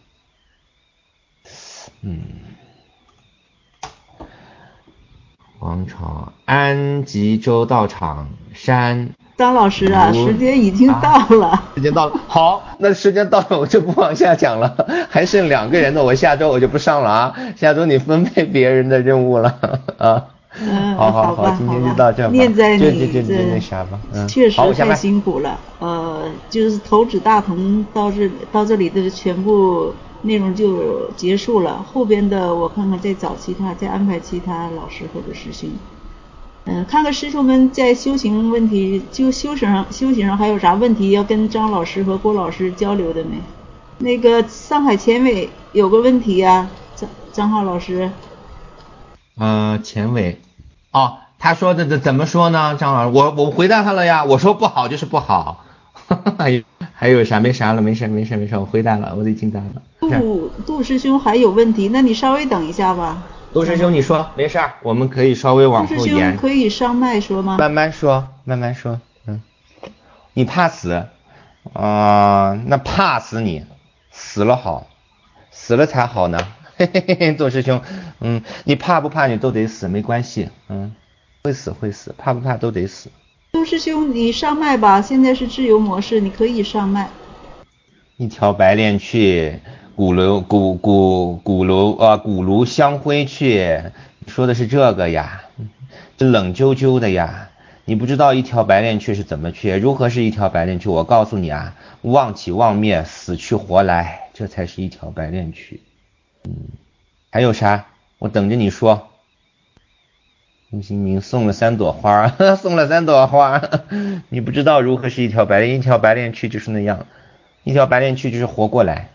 王朝安吉州道场山。 张老师啊，时间已经到了。 时间到了，好，那时间到了，我就不往下讲了，还剩2个人的，我下周我就不上了啊，下周你分配别人的任务了啊。好，今天就到这吧。 念在你那啥吧。 确实太辛苦了。就是头指大同到这里的全部内容就结束了，后边的我看看再安排其他老师或者师兄。看看师兄们在修行问题，就修行上还有啥问题要跟张老师和郭老师交流的没？那个上海前伟有个问题啊，张浩老师。 前伟，他说的怎么说呢？张老师，我回答他了呀，我说不好就是不好。还有啥？没啥了，没事，我回答了，我已经答了。 杜师兄还有问题，那你稍微等一下吧。 杜师兄，你说没事，我们可以稍微往后延。 杜师兄可以上麦说吗？ 慢慢说。 你怕死？那怕死你，死了好，死了才好呢。嘿嘿嘿，杜师兄，你怕不怕你都得死，没关系，会死，怕不怕都得死。 杜师兄，你上麦吧，现在是自由模式，你可以上麦。 一条白练去，鼓炉香灰去，说的是这个呀，这冷啾啾的呀。你不知道一条白练去是怎么去，如何是一条白练去？我告诉你啊，妄起妄灭，死去活来，这才是一条白练去。还有啥？我等着你说。吴新明送了3朵花，送了3朵花。你不知道如何是一条白练，一条白练去就是那样，一条白练去就是活过来。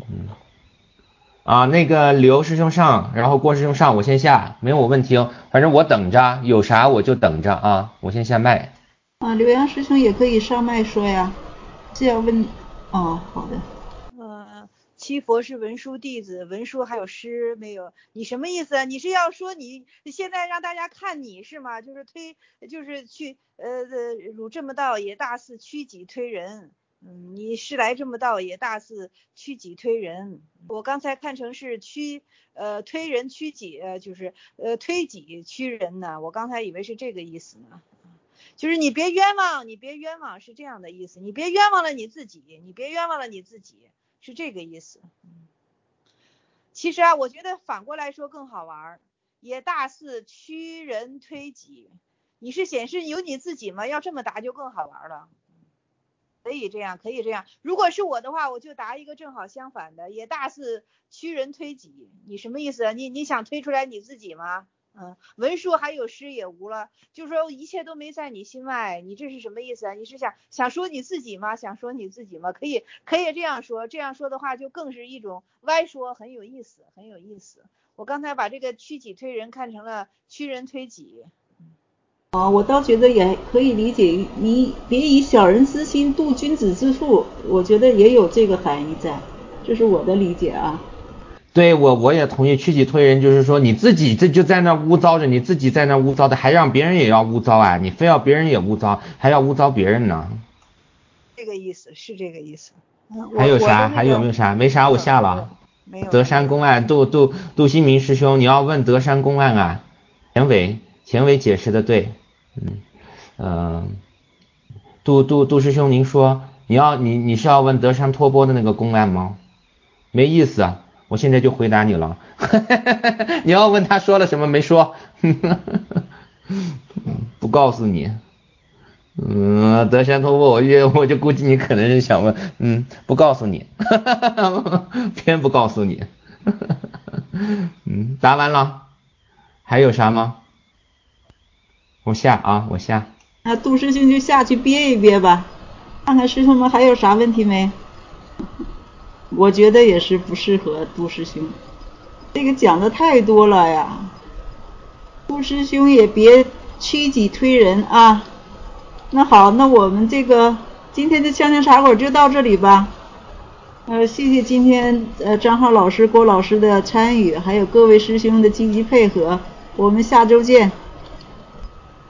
那个刘师兄上，然后郭师兄上，我先下，没有问题哦。反正我等着，有啥我就等着啊，我先下麦。 刘洋师兄也可以上麦说呀，这要问。好的。 七佛是文殊弟子，文殊还有师没有？你什么意思啊？你是要说你现在让大家看你是吗？就是去汝这么道也大肆屈己推人。你是来这么道也大肆屈己推人。我刚才看成是推人屈己，就是推己屈人呢。我刚才以为是这个意思呢。就是你别冤枉是这样的意思。你别冤枉了你自己，是这个意思。其实我觉得反过来说更好玩，也大肆屈人推己。你是显示有你自己吗？要这么答就更好玩了。可以这样。如果是我的话，我就答一个正好相反的，也大肆屈人推己。你什么意思？你想推出来你自己吗？文殊还有师也无了，就是说一切都没在你心外，你这是什么意思啊？你是想说你自己吗？可以这样说，这样说的话就更是一种歪说，很有意思。我刚才把这个屈己推人看成了屈人推己。 我倒觉得也可以理解，你别以小人之心度君子之腹，我觉得也有这个含义在，这是我的理解啊。 对，我也同意，屈己推人就是说你自己这就在那污糟着，你自己在那污糟的，还让别人也要污糟啊，你非要别人也污糟，还要污糟别人呢。 这个意思是这个意思。 还有啥？还有没有啥？没啥，我下了。 没有。 德山公案，杜新明师兄，你要问德山公案啊？前伟解释的对。杜师兄，您说你是要问德山托钵的那个公案吗？没意思啊，我现在就回答你了。你要问他说了什么没说？不告诉你。德山托钵，我就估计你可能是想问，不告诉你，偏不告诉你。答完了，还有啥吗？我下。 那杜师兄就下去憋一憋吧，看看师兄们还有啥问题没？我觉得也是不适合杜师兄，这个讲的太多了呀。杜师兄也别屈己推人啊。那好，那我们这个今天的锵锵茶馆就到这里吧。谢谢今天张浩老师、郭老师的参与，还有各位师兄的积极配合。我们下周见。